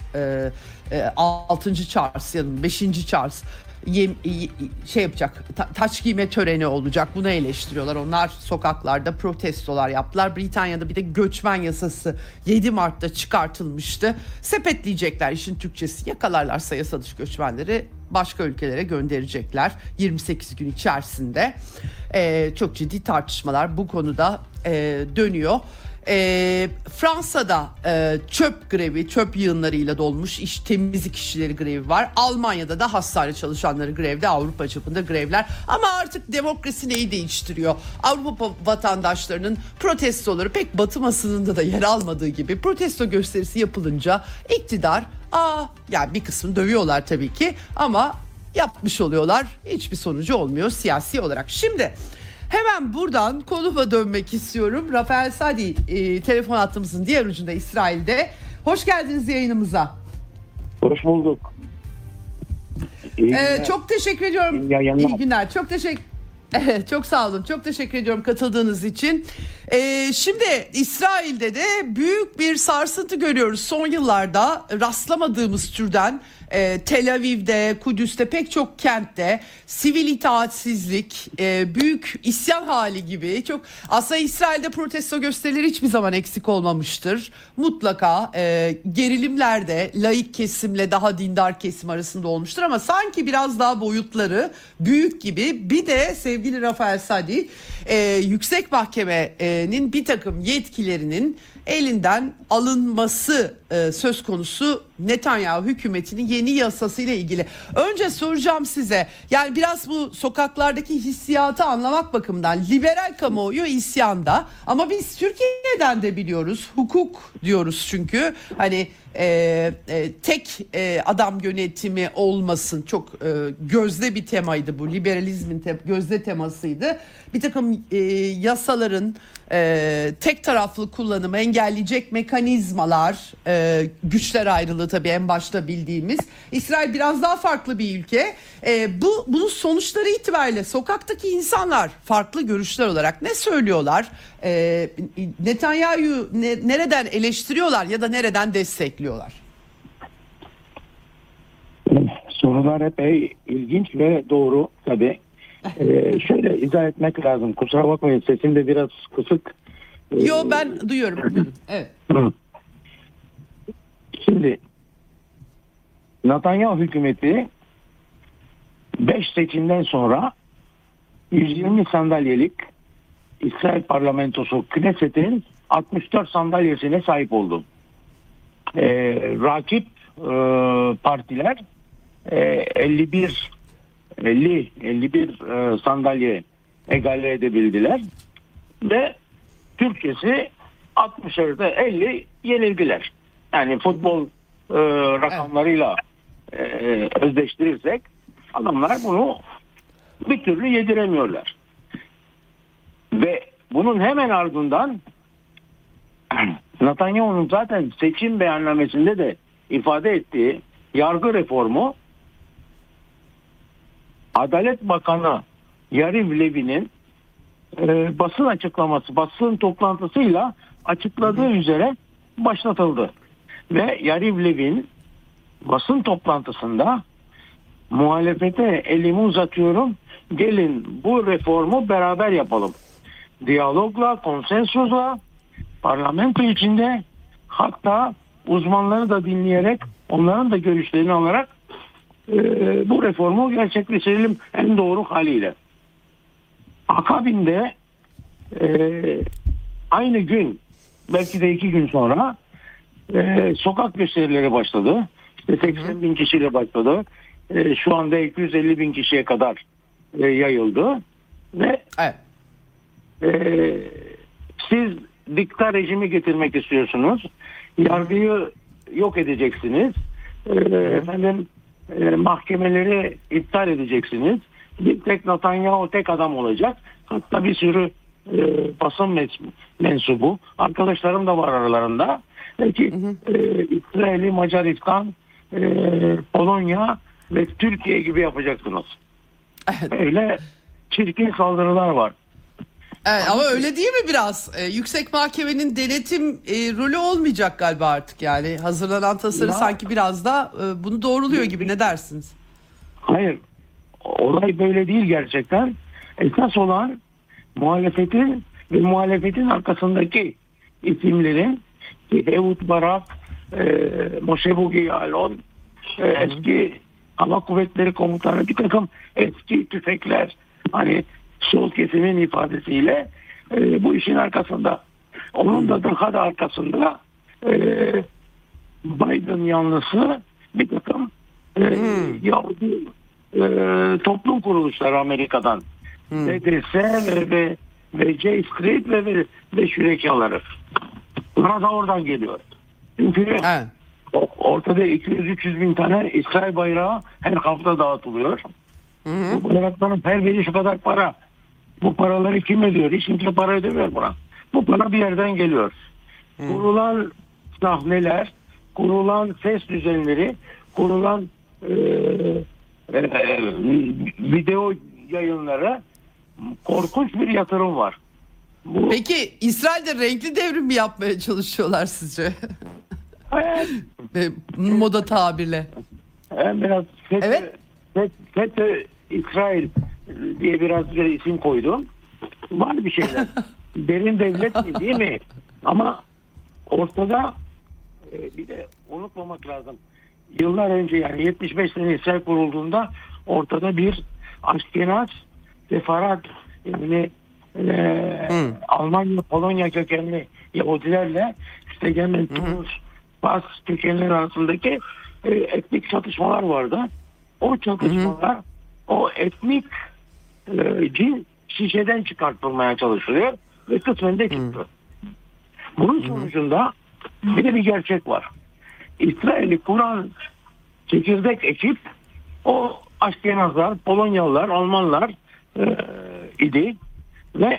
6. Charles ya da 5. Charles şey yapacak, taç giyme töreni olacak, bunu eleştiriyorlar. Onlar sokaklarda protestolar yaptılar. Britanya'da bir de göçmen yasası 7 Mart'ta çıkartılmıştı. Sepetleyecekler, işin Türkçesi. Yakalarlarsa yasa dışı göçmenleri başka ülkelere gönderecekler 28 gün içerisinde. Çok ciddi tartışmalar bu konuda dönüyor. Fransa'da çöp grevi, çöp yığınlarıyla dolmuş temizlik işçileri grevi var. Almanya'da da hastane çalışanları grevde, Avrupa çapında grevler. Ama artık demokrasi neyi değiştiriyor? Avrupa vatandaşlarının protestoları pek Batı masasında da yer almadığı gibi, protesto gösterisi yapılınca iktidar yani bir kısmını dövüyorlar tabii ki, ama yapmış oluyorlar. Hiçbir sonucu olmuyor siyasi olarak. Şimdi hemen buradan konuma dönmek istiyorum. Rafael Sadi telefon hattımızın diğer ucunda, İsrail'de. Hoş geldiniz yayınımıza. Hoş bulduk. Çok teşekkür ediyorum. İyi günler. Çok sağ olun. Çok teşekkür ediyorum katıldığınız için. Şimdi İsrail'de de büyük bir sarsıntı görüyoruz. Son yıllarda rastlamadığımız türden Tel Aviv'de, Kudüs'te, pek çok kentte sivil itaatsizlik, büyük isyan hali gibi. Çok aslında İsrail'de protesto gösterileri hiçbir zaman eksik olmamıştır. Mutlaka gerilimler de laik kesimle daha dindar kesim arasında olmuştur, ama sanki biraz daha boyutları büyük gibi. Bir de sevgili Rafael Sadi, Yüksek Mahkeme'nin bir takım yetkilerinin elinden alınması söz konusu Netanyahu hükümetinin yeni yasasıyla ilgili. Önce soracağım size, yani biraz bu sokaklardaki hissiyatı anlamak bakımından, liberal kamuoyu isyanda, ama biz Türkiye'den de biliyoruz, hukuk diyoruz çünkü hani tek adam yönetimi olmasın, çok gözde bir temaydı bu, liberalizmin gözde temasıydı. Bir takım yasaların tek taraflı kullanımı engelleyecek mekanizmalar, güçler ayrılığı tabii en başta bildiğimiz. İsrail biraz daha farklı bir ülke. Bunun sonuçları itibariyle sokaktaki insanlar farklı görüşler olarak ne söylüyorlar? Netanyahu'yu nereden eleştiriyorlar ya da nereden destekliyorlar? Sorular epey ilginç ve doğru tabii. Şöyle izah etmek lazım. Kusura bakmayın, sesim de biraz kısık. Yo, ben duyuyorum. Evet. Şimdi Netanyahu hükümeti 5 seçimden sonra 120 sandalyelik İsrail parlamentosu Knesset'in 64 sandalyesine sahip oldu. Rakip partiler 51 sandalye egale edebildiler ve Türkiye'si 60'larda 50 yenildiler. Yani futbol rakamlarıyla özdeştirirsek adamlar bunu bir türlü yediremiyorlar. Ve bunun hemen ardından Netanyahu'nun zaten seçim beyannamesinde de ifade ettiği yargı reformu, Adalet Bakanı Yariv Levin'in basın açıklaması, basın toplantısıyla açıkladığı üzere başlatıldı. Ve Yariv Levin basın toplantısında muhalefete elimi uzatıyorum, gelin bu reformu beraber yapalım. Diyalogla, konsensusla, parlamento içinde, hatta uzmanları da dinleyerek, onların da görüşlerini alarak bu reformu gerçekleştirelim en doğru haliyle. Akabinde aynı gün, belki de 2 gün sonra sokak gösterileri başladı. İşte 80 bin kişiyle başladı. Şu anda 250 bin kişiye kadar yayıldı. Ve siz dikta rejimi getirmek istiyorsunuz. Yargıyı yok edeceksiniz. Mahkemeleri iptal edeceksiniz. Bir tek Netanyahu tek adam olacak. Hatta bir sürü basın mensubu arkadaşlarım da var aralarında. Belki İsrail'i, Macaristan, Polonya ve Türkiye gibi yapacaksınız. Öyle çirkin saldırılar var. Evet, ama öyle değil mi biraz? Yüksek Mahkemenin denetim rolü olmayacak galiba artık yani. Hazırlanan tasarı sanki biraz da bunu doğruluyor gibi, ne dersiniz? Hayır. Olay böyle değil gerçekten. Esas olan muhalefetin ve muhalefetin arkasındaki isimlerin, Ehud Barak, Moshe Bogi Yaalon, eski Hava Kuvvetleri Komutanı, bir takım eski tüfekler, hani sol kesimin ifadesiyle bu işin arkasında. Onun da daha da arkasında Biden yanlısı bir takım Yahudi toplum kuruluşları Amerika'dan. BDS ve J Street ve şürekaları. Buna da oradan geliyor. Çünkü ortada 200-300 bin tane İsrail bayrağı her hafta dağıtılıyor. Bu bayrakların her biri şu kadar para. Bu paraları kim ödüyor? Hiç kimse para ödemiyor buna. Bu para bir yerden geliyor. Kurulan sahneler, kurulan ses düzenleri, kurulan video yayınları, korkunç bir yatırım var. Peki İsrail'de renkli devrim mi yapmaya çalışıyorlar sizce? Moda tabirle. Biraz FETÖ İsrail diye biraz bir isim koydum. Var bir şeyler. Derin devlet mi değil mi? Ama ortada bir de unutmamak lazım. Yıllar önce, yani 75 sene İsrail kurulduğunda ortada bir Aşkenaz, Sefarad, yani Almanya, Polonya kökenli Yahudilerle işte Yemen, Tunus, Bas kökenleri arasındaki etnik çatışmalar vardı. O çatışmalar, o etnik cin şişeden çıkartılmaya çalışılıyor ve kısmen de çıktı. Bunun sonucunda bir de bir gerçek var. İsrail'i kuran çekirdek ekip o Aşkenazlar, Polonyalılar, Almanlar idi ve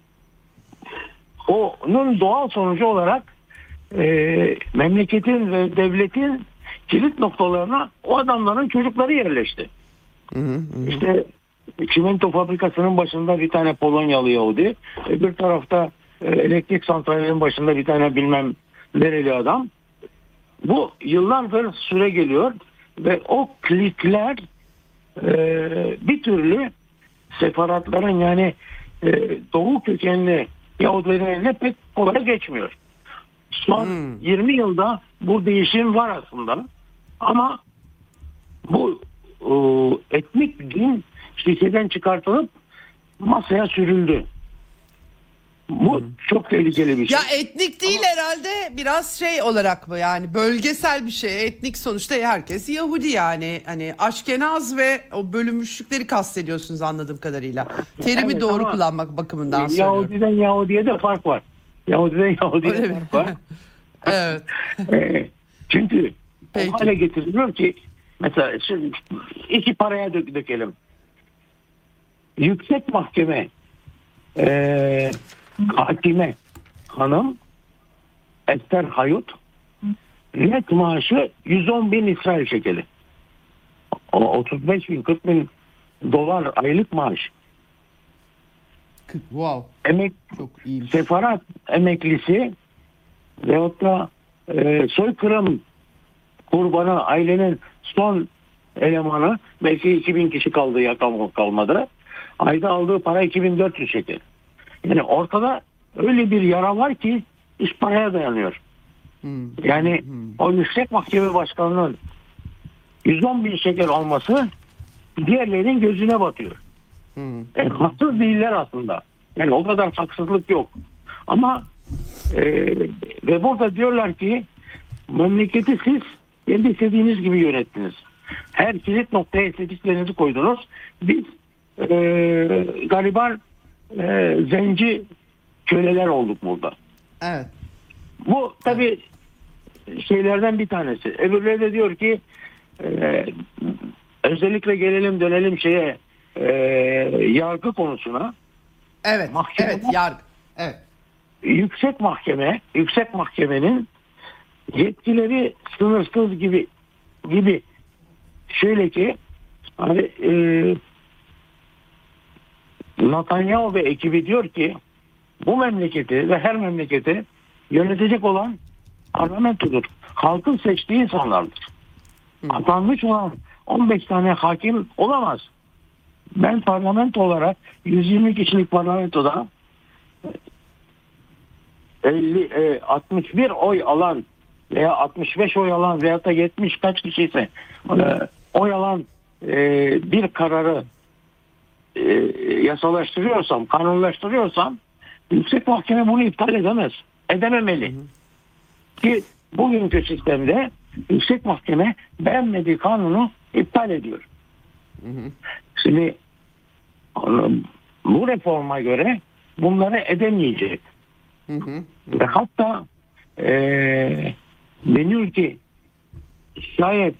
onun doğal sonucu olarak memleketin ve devletin kilit noktalarına o adamların çocukları yerleşti. İşte çimento fabrikasının başında bir tane Polonyalı Yahudi, bir tarafta elektrik santralinin başında bir tane bilmem nereli adam. Bu yıllardır süre geliyor ve o klikler bir türlü separatların, yani Doğu kökenli Yahudilerin eline pek kolay geçmiyor. Son 20 yılda bu değişim var aslında. Ama bu etnik din şişeden çıkartılıp masaya sürüldü. Bu çok tehlikeli bir şey. Ya etnik değil herhalde, biraz şey olarak mı, yani bölgesel bir şey. Etnik sonuçta herkes Yahudi, yani hani Aşkenaz ve o bölünmüşlükleri kastediyorsunuz anladığım kadarıyla. Terimi Evet, doğru ama kullanmak bakımından söylüyorum. Yahudiden Yahudi'ye de fark var. Yahudiden Yahudi'ye Öyle de mi? fark var. Evet. Çünkü Peki. o hale getiriliyor ki mesela şimdi iki paraya dökelim. Yüksek Mahkeme hakime hanım Ester Hayut net maaşı 110 bin İsrail şekeli. O 35 bin 40 bin dolar aylık maaş. Wow. Emek Çok iyi. sefarat emeklisi veyahut da soykırım kurbanı ailenin son elemanı, belki 2000 kişi kaldı ya kalmadı. Ayda aldığı para 2400 şekel. Yani ortada öyle bir yara var ki iş paraya dayanıyor. Yani o Yüksek Mahkeme Başkanı'nın 110 bin şekel alması diğerlerinin gözüne batıyor. Haksız değiller aslında. Yani o kadar haksızlık yok. Ama ve burada diyorlar ki memleketi siz kendi istediğiniz gibi yönettiniz. Her kilit noktaya istediklerinizi koydunuz. Biz gariban zenci köleler olduk burada. Evet. Bu tabii şeylerden bir tanesi. Öbürleri de diyor ki özellikle dönelim şeye yargı konusuna. Evet. Mahkeme- Evet. Yargı. Evet. Yüksek Mahkemenin yetkileri sınırsız gibi şöyle ki hani Netanyahu ve ekibi diyor ki bu memleketi ve her memleketi yönetecek olan parlamentodur. Halkın seçtiği insanlardır. Atanmış olan 15 tane hakim olamaz. Ben parlamento olarak 120 kişilik parlamentoda 61 oy alan veya 65 oy alan veya da 70 kaç kişiyse oy alan bir kararı yasalaştırıyorsam, kanunlaştırıyorsam Yüksek Mahkeme bunu iptal edemez. Edememeli. Ki bugünkü sistemde Yüksek Mahkeme beğenmediği kanunu iptal ediyor. Şimdi bu reforma göre bunları edemeyecek. Ve hatta deniyor ki şayet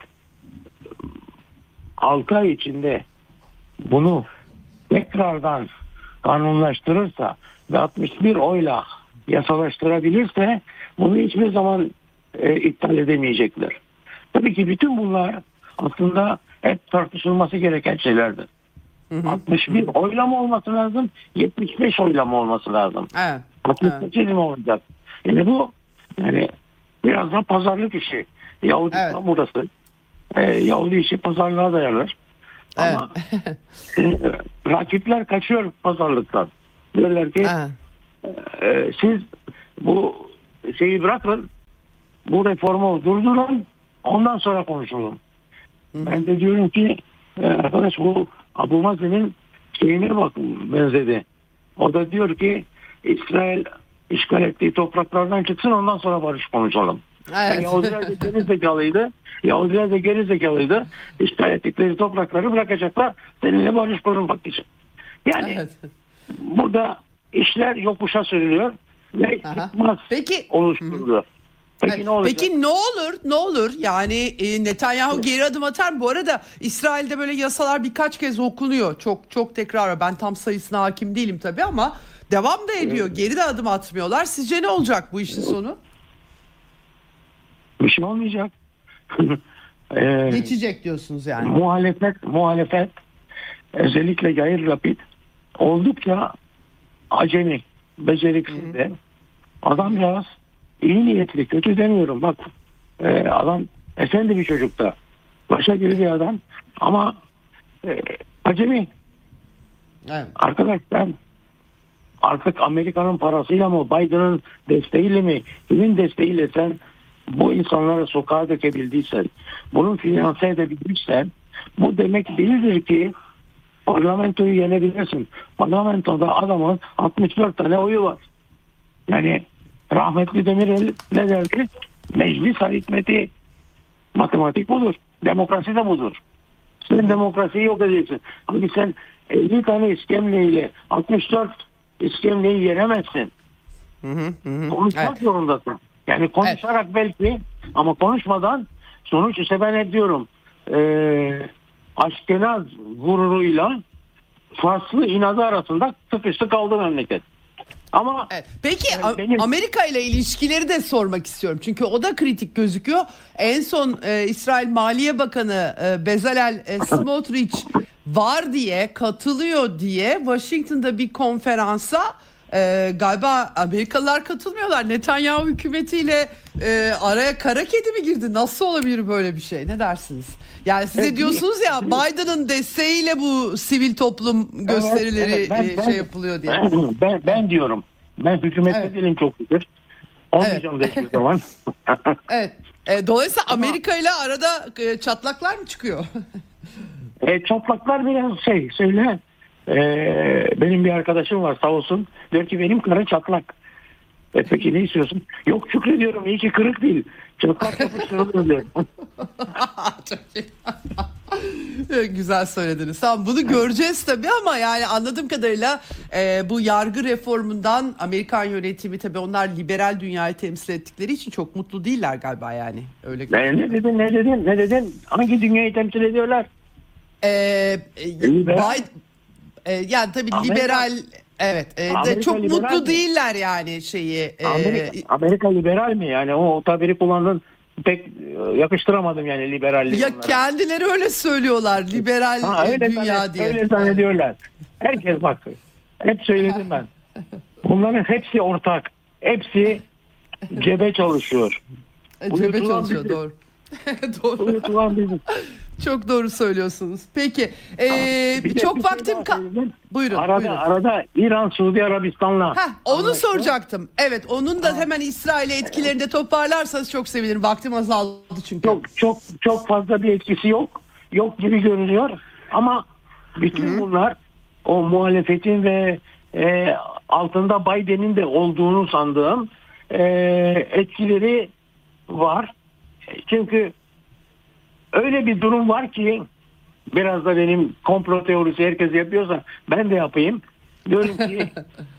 6 ay içinde bunu tekrardan kanunlaştırırsa ve 61 oyla yasalaştırabilirse bunu hiçbir zaman iptal edemeyecekler. Tabii ki bütün bunlar aslında hep tartışılması gereken şeylerdir. 61 oyla mı olması lazım, 75 oyla mı olması lazım? Evet. 68 mi olacak? Yani bu biraz da pazarlık işi. Yahudistan burası. Yahudi işi pazarlığa dayanır. Ama rakipler kaçıyor pazarlıktan. Diyorlar ki siz bu şeyi bırakın, bu reformu durdurun, ondan sonra konuşalım. Ben de diyorum ki arkadaş bu Abu Mazen'in şeyine bakın benzedi. O da diyor ki İsrail işgal ettiği topraklardan çıksın, ondan sonra barış konuşalım. Evet. Yani Yahudiler de geri zekalıydı. İşgal ettikleri toprakları bırakacaklar seninle barış kurmak için. Yani burada işler yokuşa sürülüyor ve çıkmaz oluşturuluyor. Peki ne olacak? Peki ne olur yani Netanyahu geri adım atar mı? Bu arada İsrail'de böyle yasalar birkaç kez okunuyor. Çok tekrar, ben tam sayısına hakim değilim tabii ama devam da ediyor. Geri de adım atmıyorlar. Sizce ne olacak bu işin sonu? Bir şey olmayacak. Geçecek diyorsunuz yani. Muhalefet özellikle Yair Lapid oldukça acemi, beceriksiz de. Adamcağız iyi niyetli, kötü demiyorum. Bak adam efendi bir çocuk da. Başa gibi bir adam ama acemi. Evet. Arkadaş ben artık Amerika'nın parasıyla mı, Biden'ın desteğiyle mi, kimin desteğiyle sen bu insanları sokağa dökebildiysen, bunu finanse edebildiysen, bu demek değildir ki parlamentoyu yenebilirsin. Parlamentoda adamın 64 tane oyu var. Yani rahmetli Demirel ne derdi? Meclis aritmetiği, matematik budur. Demokrasi de budur. Sen demokrasiyi yok edeceksin. Abi sen 50 tane iskemleyle 64 iskemleyi yenemezsin. Konuşmak Evet. zorundasın. Yani konuşarak belki, ama konuşmadan sonuç ise ben hep diyorum Aşkenaz gururuyla Farslı inadı arasında sıkıştı kaldı memleket. Ama Evet. Peki benim- Amerika ile ilişkileri de sormak istiyorum. Çünkü o da kritik gözüküyor. En son İsrail Maliye Bakanı Bezalel Smotrich var diye, katılıyor diye Washington'da bir konferansa galiba Amerikalılar katılmıyorlar. Netanyahu hükümetiyle araya kara kedi mi girdi? Nasıl olabilir böyle bir şey? Ne dersiniz? Yani size Evet, diyorsunuz ya Biden'ın desteğiyle bu sivil toplum gösterileri evet, ben- şey yapılıyor diye. Ben diyorum. Ben hükümette Evet. değilim çok şükür. Olmayacağım da hiçbir zaman. Evet. Dolayısıyla Amerika ile arada çatlaklar mı çıkıyor? Çatlaklar biraz söyle. Benim bir arkadaşım var sağ olsun. Diyor ki benim karı çatlak. Peki ne istiyorsun? Yok şükrediyorum iyi ki kırık değil. Çatlak yapıştırılıyor diyor. Çok iyi. Güzel söylediniz. Tamam, bunu göreceğiz tabii ama yani anladığım kadarıyla bu yargı reformundan Amerikan yönetimi, tabii onlar liberal dünyayı temsil ettikleri için çok mutlu değiller galiba yani. Öyle. Ne dedin? Hangi dünyayı temsil ediyorlar? Liberal. Yani tabii Amerika- liberal, evet, de Amerika çok liberal mutlu mi? değiller yani şeyi. Amerika liberal mi? Yani o tabiri kullandın, pek yakıştıramadım yani liberalliği. Ya onlara. kendileri öyle söylüyorlar, liberal dünya diye. Öyle zannediyorlar. Herkes bak. Hep söyledim ben. Bunların hepsi ortak. Hepsi cebe çalışıyor. Cebe Uyutulan çalışıyor, biziz. doğru. Doğru. Uyutulan biziz. Çok doğru söylüyorsunuz. Peki Bir de çok bir şey vaktim daha söyleyeyim. Buyurun. Arada İran, Suudi Arabistan'la. Onu anlaştı. soracaktım. Evet, onun da hemen İsrail'e etkilerini de toparlarsanız çok sevinirim. Vaktim azaldı çünkü. Çok fazla bir etkisi yok. Yok gibi görünüyor. Ama bütün bunlar o muhalefetin ve altında Biden'in de olduğunu sandığım etkileri var. Çünkü öyle bir durum var ki biraz da benim komplo teorisi herkes yapıyorsa ben de yapayım. Diyorum ki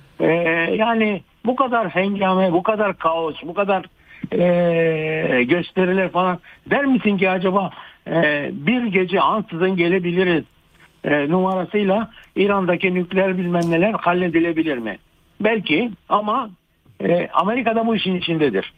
yani bu kadar hengame, bu kadar kaos, bu kadar gösteriler falan der misin ki acaba bir gece ansızın gelebiliriz numarasıyla İran'daki nükleer bilmem neler halledilebilir mi? Belki ama Amerika'da bu işin içindedir.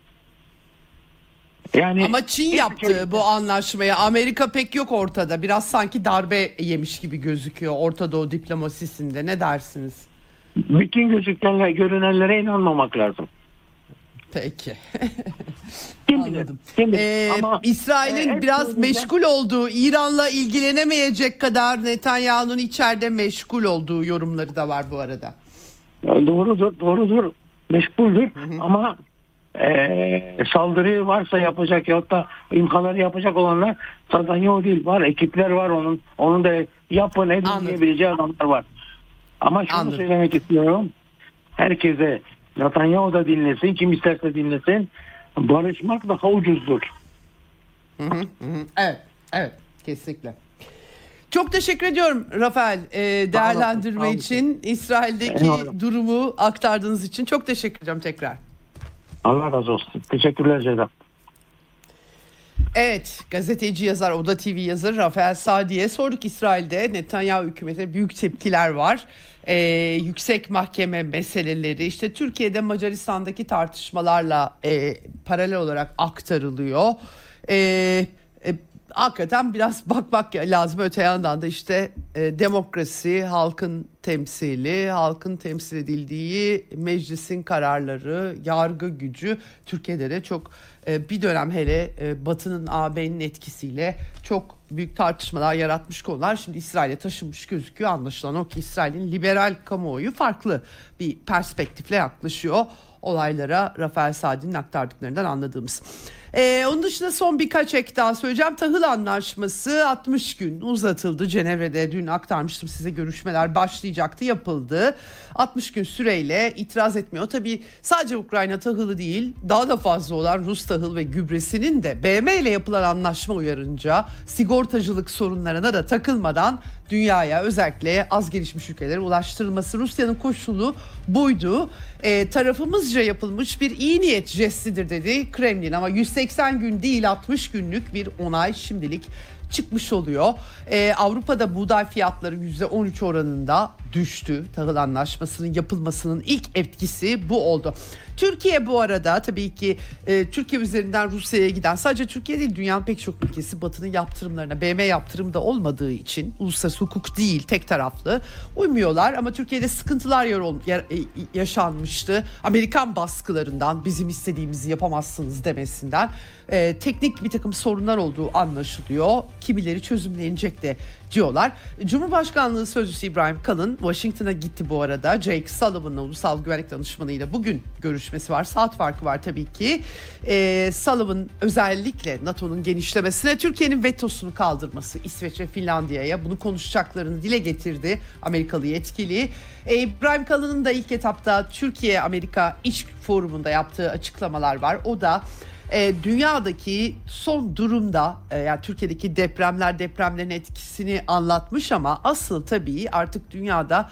Yani Ama Çin yaptı bu anlaşmayı. Amerika pek yok ortada. Biraz sanki darbe yemiş gibi gözüküyor Orta Doğu diplomasisinde. Ne dersiniz? bütün gözükenler, görünenlere inanmamak lazım. Peki. Kim bilir? Anladım. Kim bilir? Ama İsrail'in hep biraz söyleyeceğim. meşgul olduğu, İran'la ilgilenemeyecek kadar Netanyahu'nun içeride meşgul olduğu yorumları da var bu arada. Doğrudur. Meşguldür ama saldırı varsa yapacak ya da imkanları yapacak olanlar Netanyahu değil. Var ekipler var onun da yapın edin Anladım. diyebileceği adamlar var. Ama şunu Anladım. söylemek istiyorum. Herkese Netanyahu da dinlesin, kim isterse dinlesin. Barışmak daha ucuzdur. Evet, kesinlikle. Çok teşekkür ediyorum Rafael, değerlendirme Sağ olasın. için, İsrail'deki Eyvallah. durumu aktardığınız için çok teşekkür ederim tekrar. Allah razı olsun. Teşekkürler Ceyda. Evet, gazeteci yazar, Oda TV yazarı Rafael Sadi'ye sorduk. İsrail'de Netanyahu hükümetine büyük tepkiler var. Yüksek mahkeme meseleleri, işte Türkiye'de Macaristan'daki tartışmalarla paralel olarak aktarılıyor. Hakikaten biraz bakmak lazım. Öte yandan da işte demokrasi, halkın temsili, halkın temsil edildiği meclisin kararları, yargı gücü Türkiye'de de çok bir dönem hele Batı'nın, AB'nin etkisiyle çok büyük tartışmalar yaratmış konular. Şimdi İsrail'e taşınmış gözüküyor. Anlaşılan o ki İsrail'in liberal kamuoyu farklı bir perspektifle yaklaşıyor olaylara, Rafael Sadi'nin aktardıklarından anladığımız. Onun dışında son birkaç ek daha söyleyeceğim. Tahıl Anlaşması 60 gün uzatıldı. Cenevre'de dün aktarmıştım size, görüşmeler başlayacaktı, yapıldı. 60 gün süreyle itiraz etmiyor. Tabii sadece Ukrayna tahılı değil, daha da fazla olan Rus tahıl ve gübresinin de BM ile yapılan anlaşma uyarınca sigortacılık sorunlarına da takılmadan dünyaya, özellikle az gelişmiş ülkelere ulaştırılması. Rusya'nın koşulu buydu. Tarafımızca yapılmış bir iyi niyet jestidir dedi Kremlin, ama 180 gün değil 60 günlük bir onay şimdilik çıkmış oluyor. Avrupa'da buğday fiyatları %13 oranında düştü. Tahıl Anlaşması'nın yapılmasının ilk etkisi bu oldu. Türkiye bu arada tabii ki Türkiye üzerinden Rusya'ya giden, sadece Türkiye değil dünyanın pek çok ülkesi Batı'nın yaptırımlarına, BM yaptırımı da olmadığı için uluslararası hukuk değil, tek taraflı uymuyorlar. Ama Türkiye'de sıkıntılar yaşanmıştı. Amerikan baskılarından, bizim istediğimizi yapamazsınız demesinden teknik bir takım sorunlar olduğu anlaşılıyor. Kimileri çözümlenecek de diyorlar. Cumhurbaşkanlığı Sözcüsü İbrahim Kalın Washington'a gitti bu arada. Jake Sullivan'la, Ulusal Güvenlik Danışmanı'yla bugün görüşmesi var. Saat farkı var tabii ki. Sullivan özellikle NATO'nun genişlemesine, Türkiye'nin vetosunu kaldırması İsveç ve Finlandiya'ya, bunu konuşacaklarını dile getirdi Amerikalı yetkili. İbrahim Kalın'ın da ilk etapta Türkiye-Amerika İş Forumu'nda yaptığı açıklamalar var. O da dünyadaki son durumda, yani Türkiye'deki depremlerin etkisini anlatmış, ama asıl tabii artık dünyada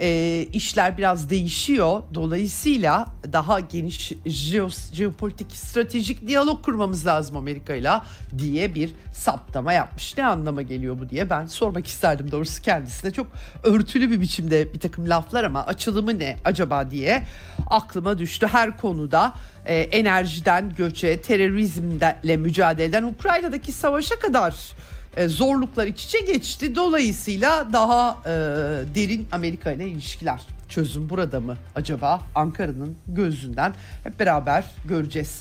işler biraz değişiyor. Dolayısıyla daha geniş jeopolitik, stratejik diyalog kurmamız lazım Amerika'yla diye bir saptama yapmış. Ne anlama geliyor bu diye ben sormak isterdim doğrusu kendisine. Çok örtülü bir biçimde bir takım laflar, ama açılımı ne acaba diye aklıma düştü. Her konuda enerjiden göçe, terörizmle mücadeleden Ukrayna'daki savaşa kadar zorluklar iç içe geçti. Dolayısıyla daha derin Amerika ile ilişkiler. Çözüm burada mı acaba? Ankara'nın gözünden hep beraber göreceğiz.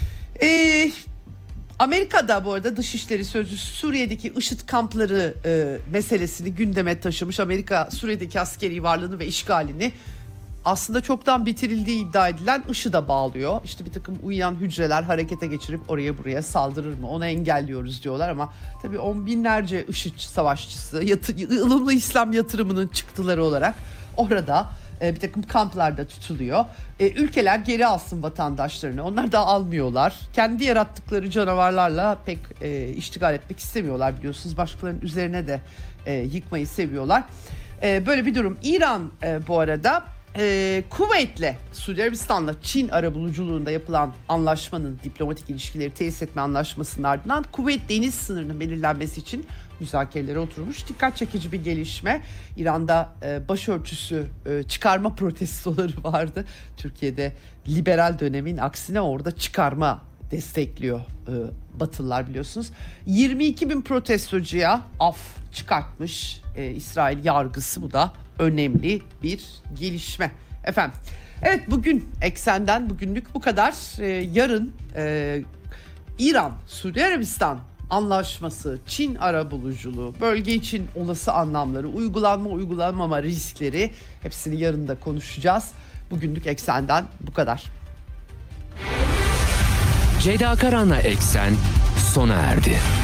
Amerika'da bu arada Dışişleri Sözcüsü Suriye'deki IŞİD kampları meselesini gündeme taşımış. Amerika Suriye'deki askeri varlığını ve işgalini aslında çoktan bitirildiği iddia edilen IŞİD'e bağlıyor. İşte bir takım uyuyan hücreler harekete geçirip oraya buraya saldırır mı, onu engelliyoruz diyorlar, ama tabii on binlerce IŞİD savaşçısı ılımlı İslam yatırımının çıktıları olarak orada bir takım kamplarda tutuluyor. Ülkeler geri alsın vatandaşlarını, onlar da almıyorlar. Kendi yarattıkları canavarlarla pek iştigal etmek istemiyorlar, biliyorsunuz. Başkalarının üzerine de yıkmayı seviyorlar. Böyle bir durum. İran bu arada Kuveyt'le, Suudi Arabistan'la Çin arabuluculuğunda yapılan anlaşmanın, diplomatik ilişkileri tesis etme anlaşmasının ardından Kuveyt deniz sınırının belirlenmesi için müzakerelere oturmuş. Dikkat çekici bir gelişme. İran'da başörtüsü çıkarma protestoları vardı. Türkiye'de liberal dönemin aksine orada çıkarma destekliyor Batılılar, biliyorsunuz. 22 bin protestocuya af çıkartmış İsrail yargısı, bu da önemli bir gelişme. Efendim, evet, bugün Eksen'den bugünlük bu kadar. Yarın İran, Suudi Arabistan anlaşması, Çin arabuluculuğu, bölge için olası anlamları, uygulanma uygulanmama riskleri, hepsini yarın da konuşacağız. Bugünlük Eksen'den bu kadar. Ceyda Karan'la Eksen sona erdi.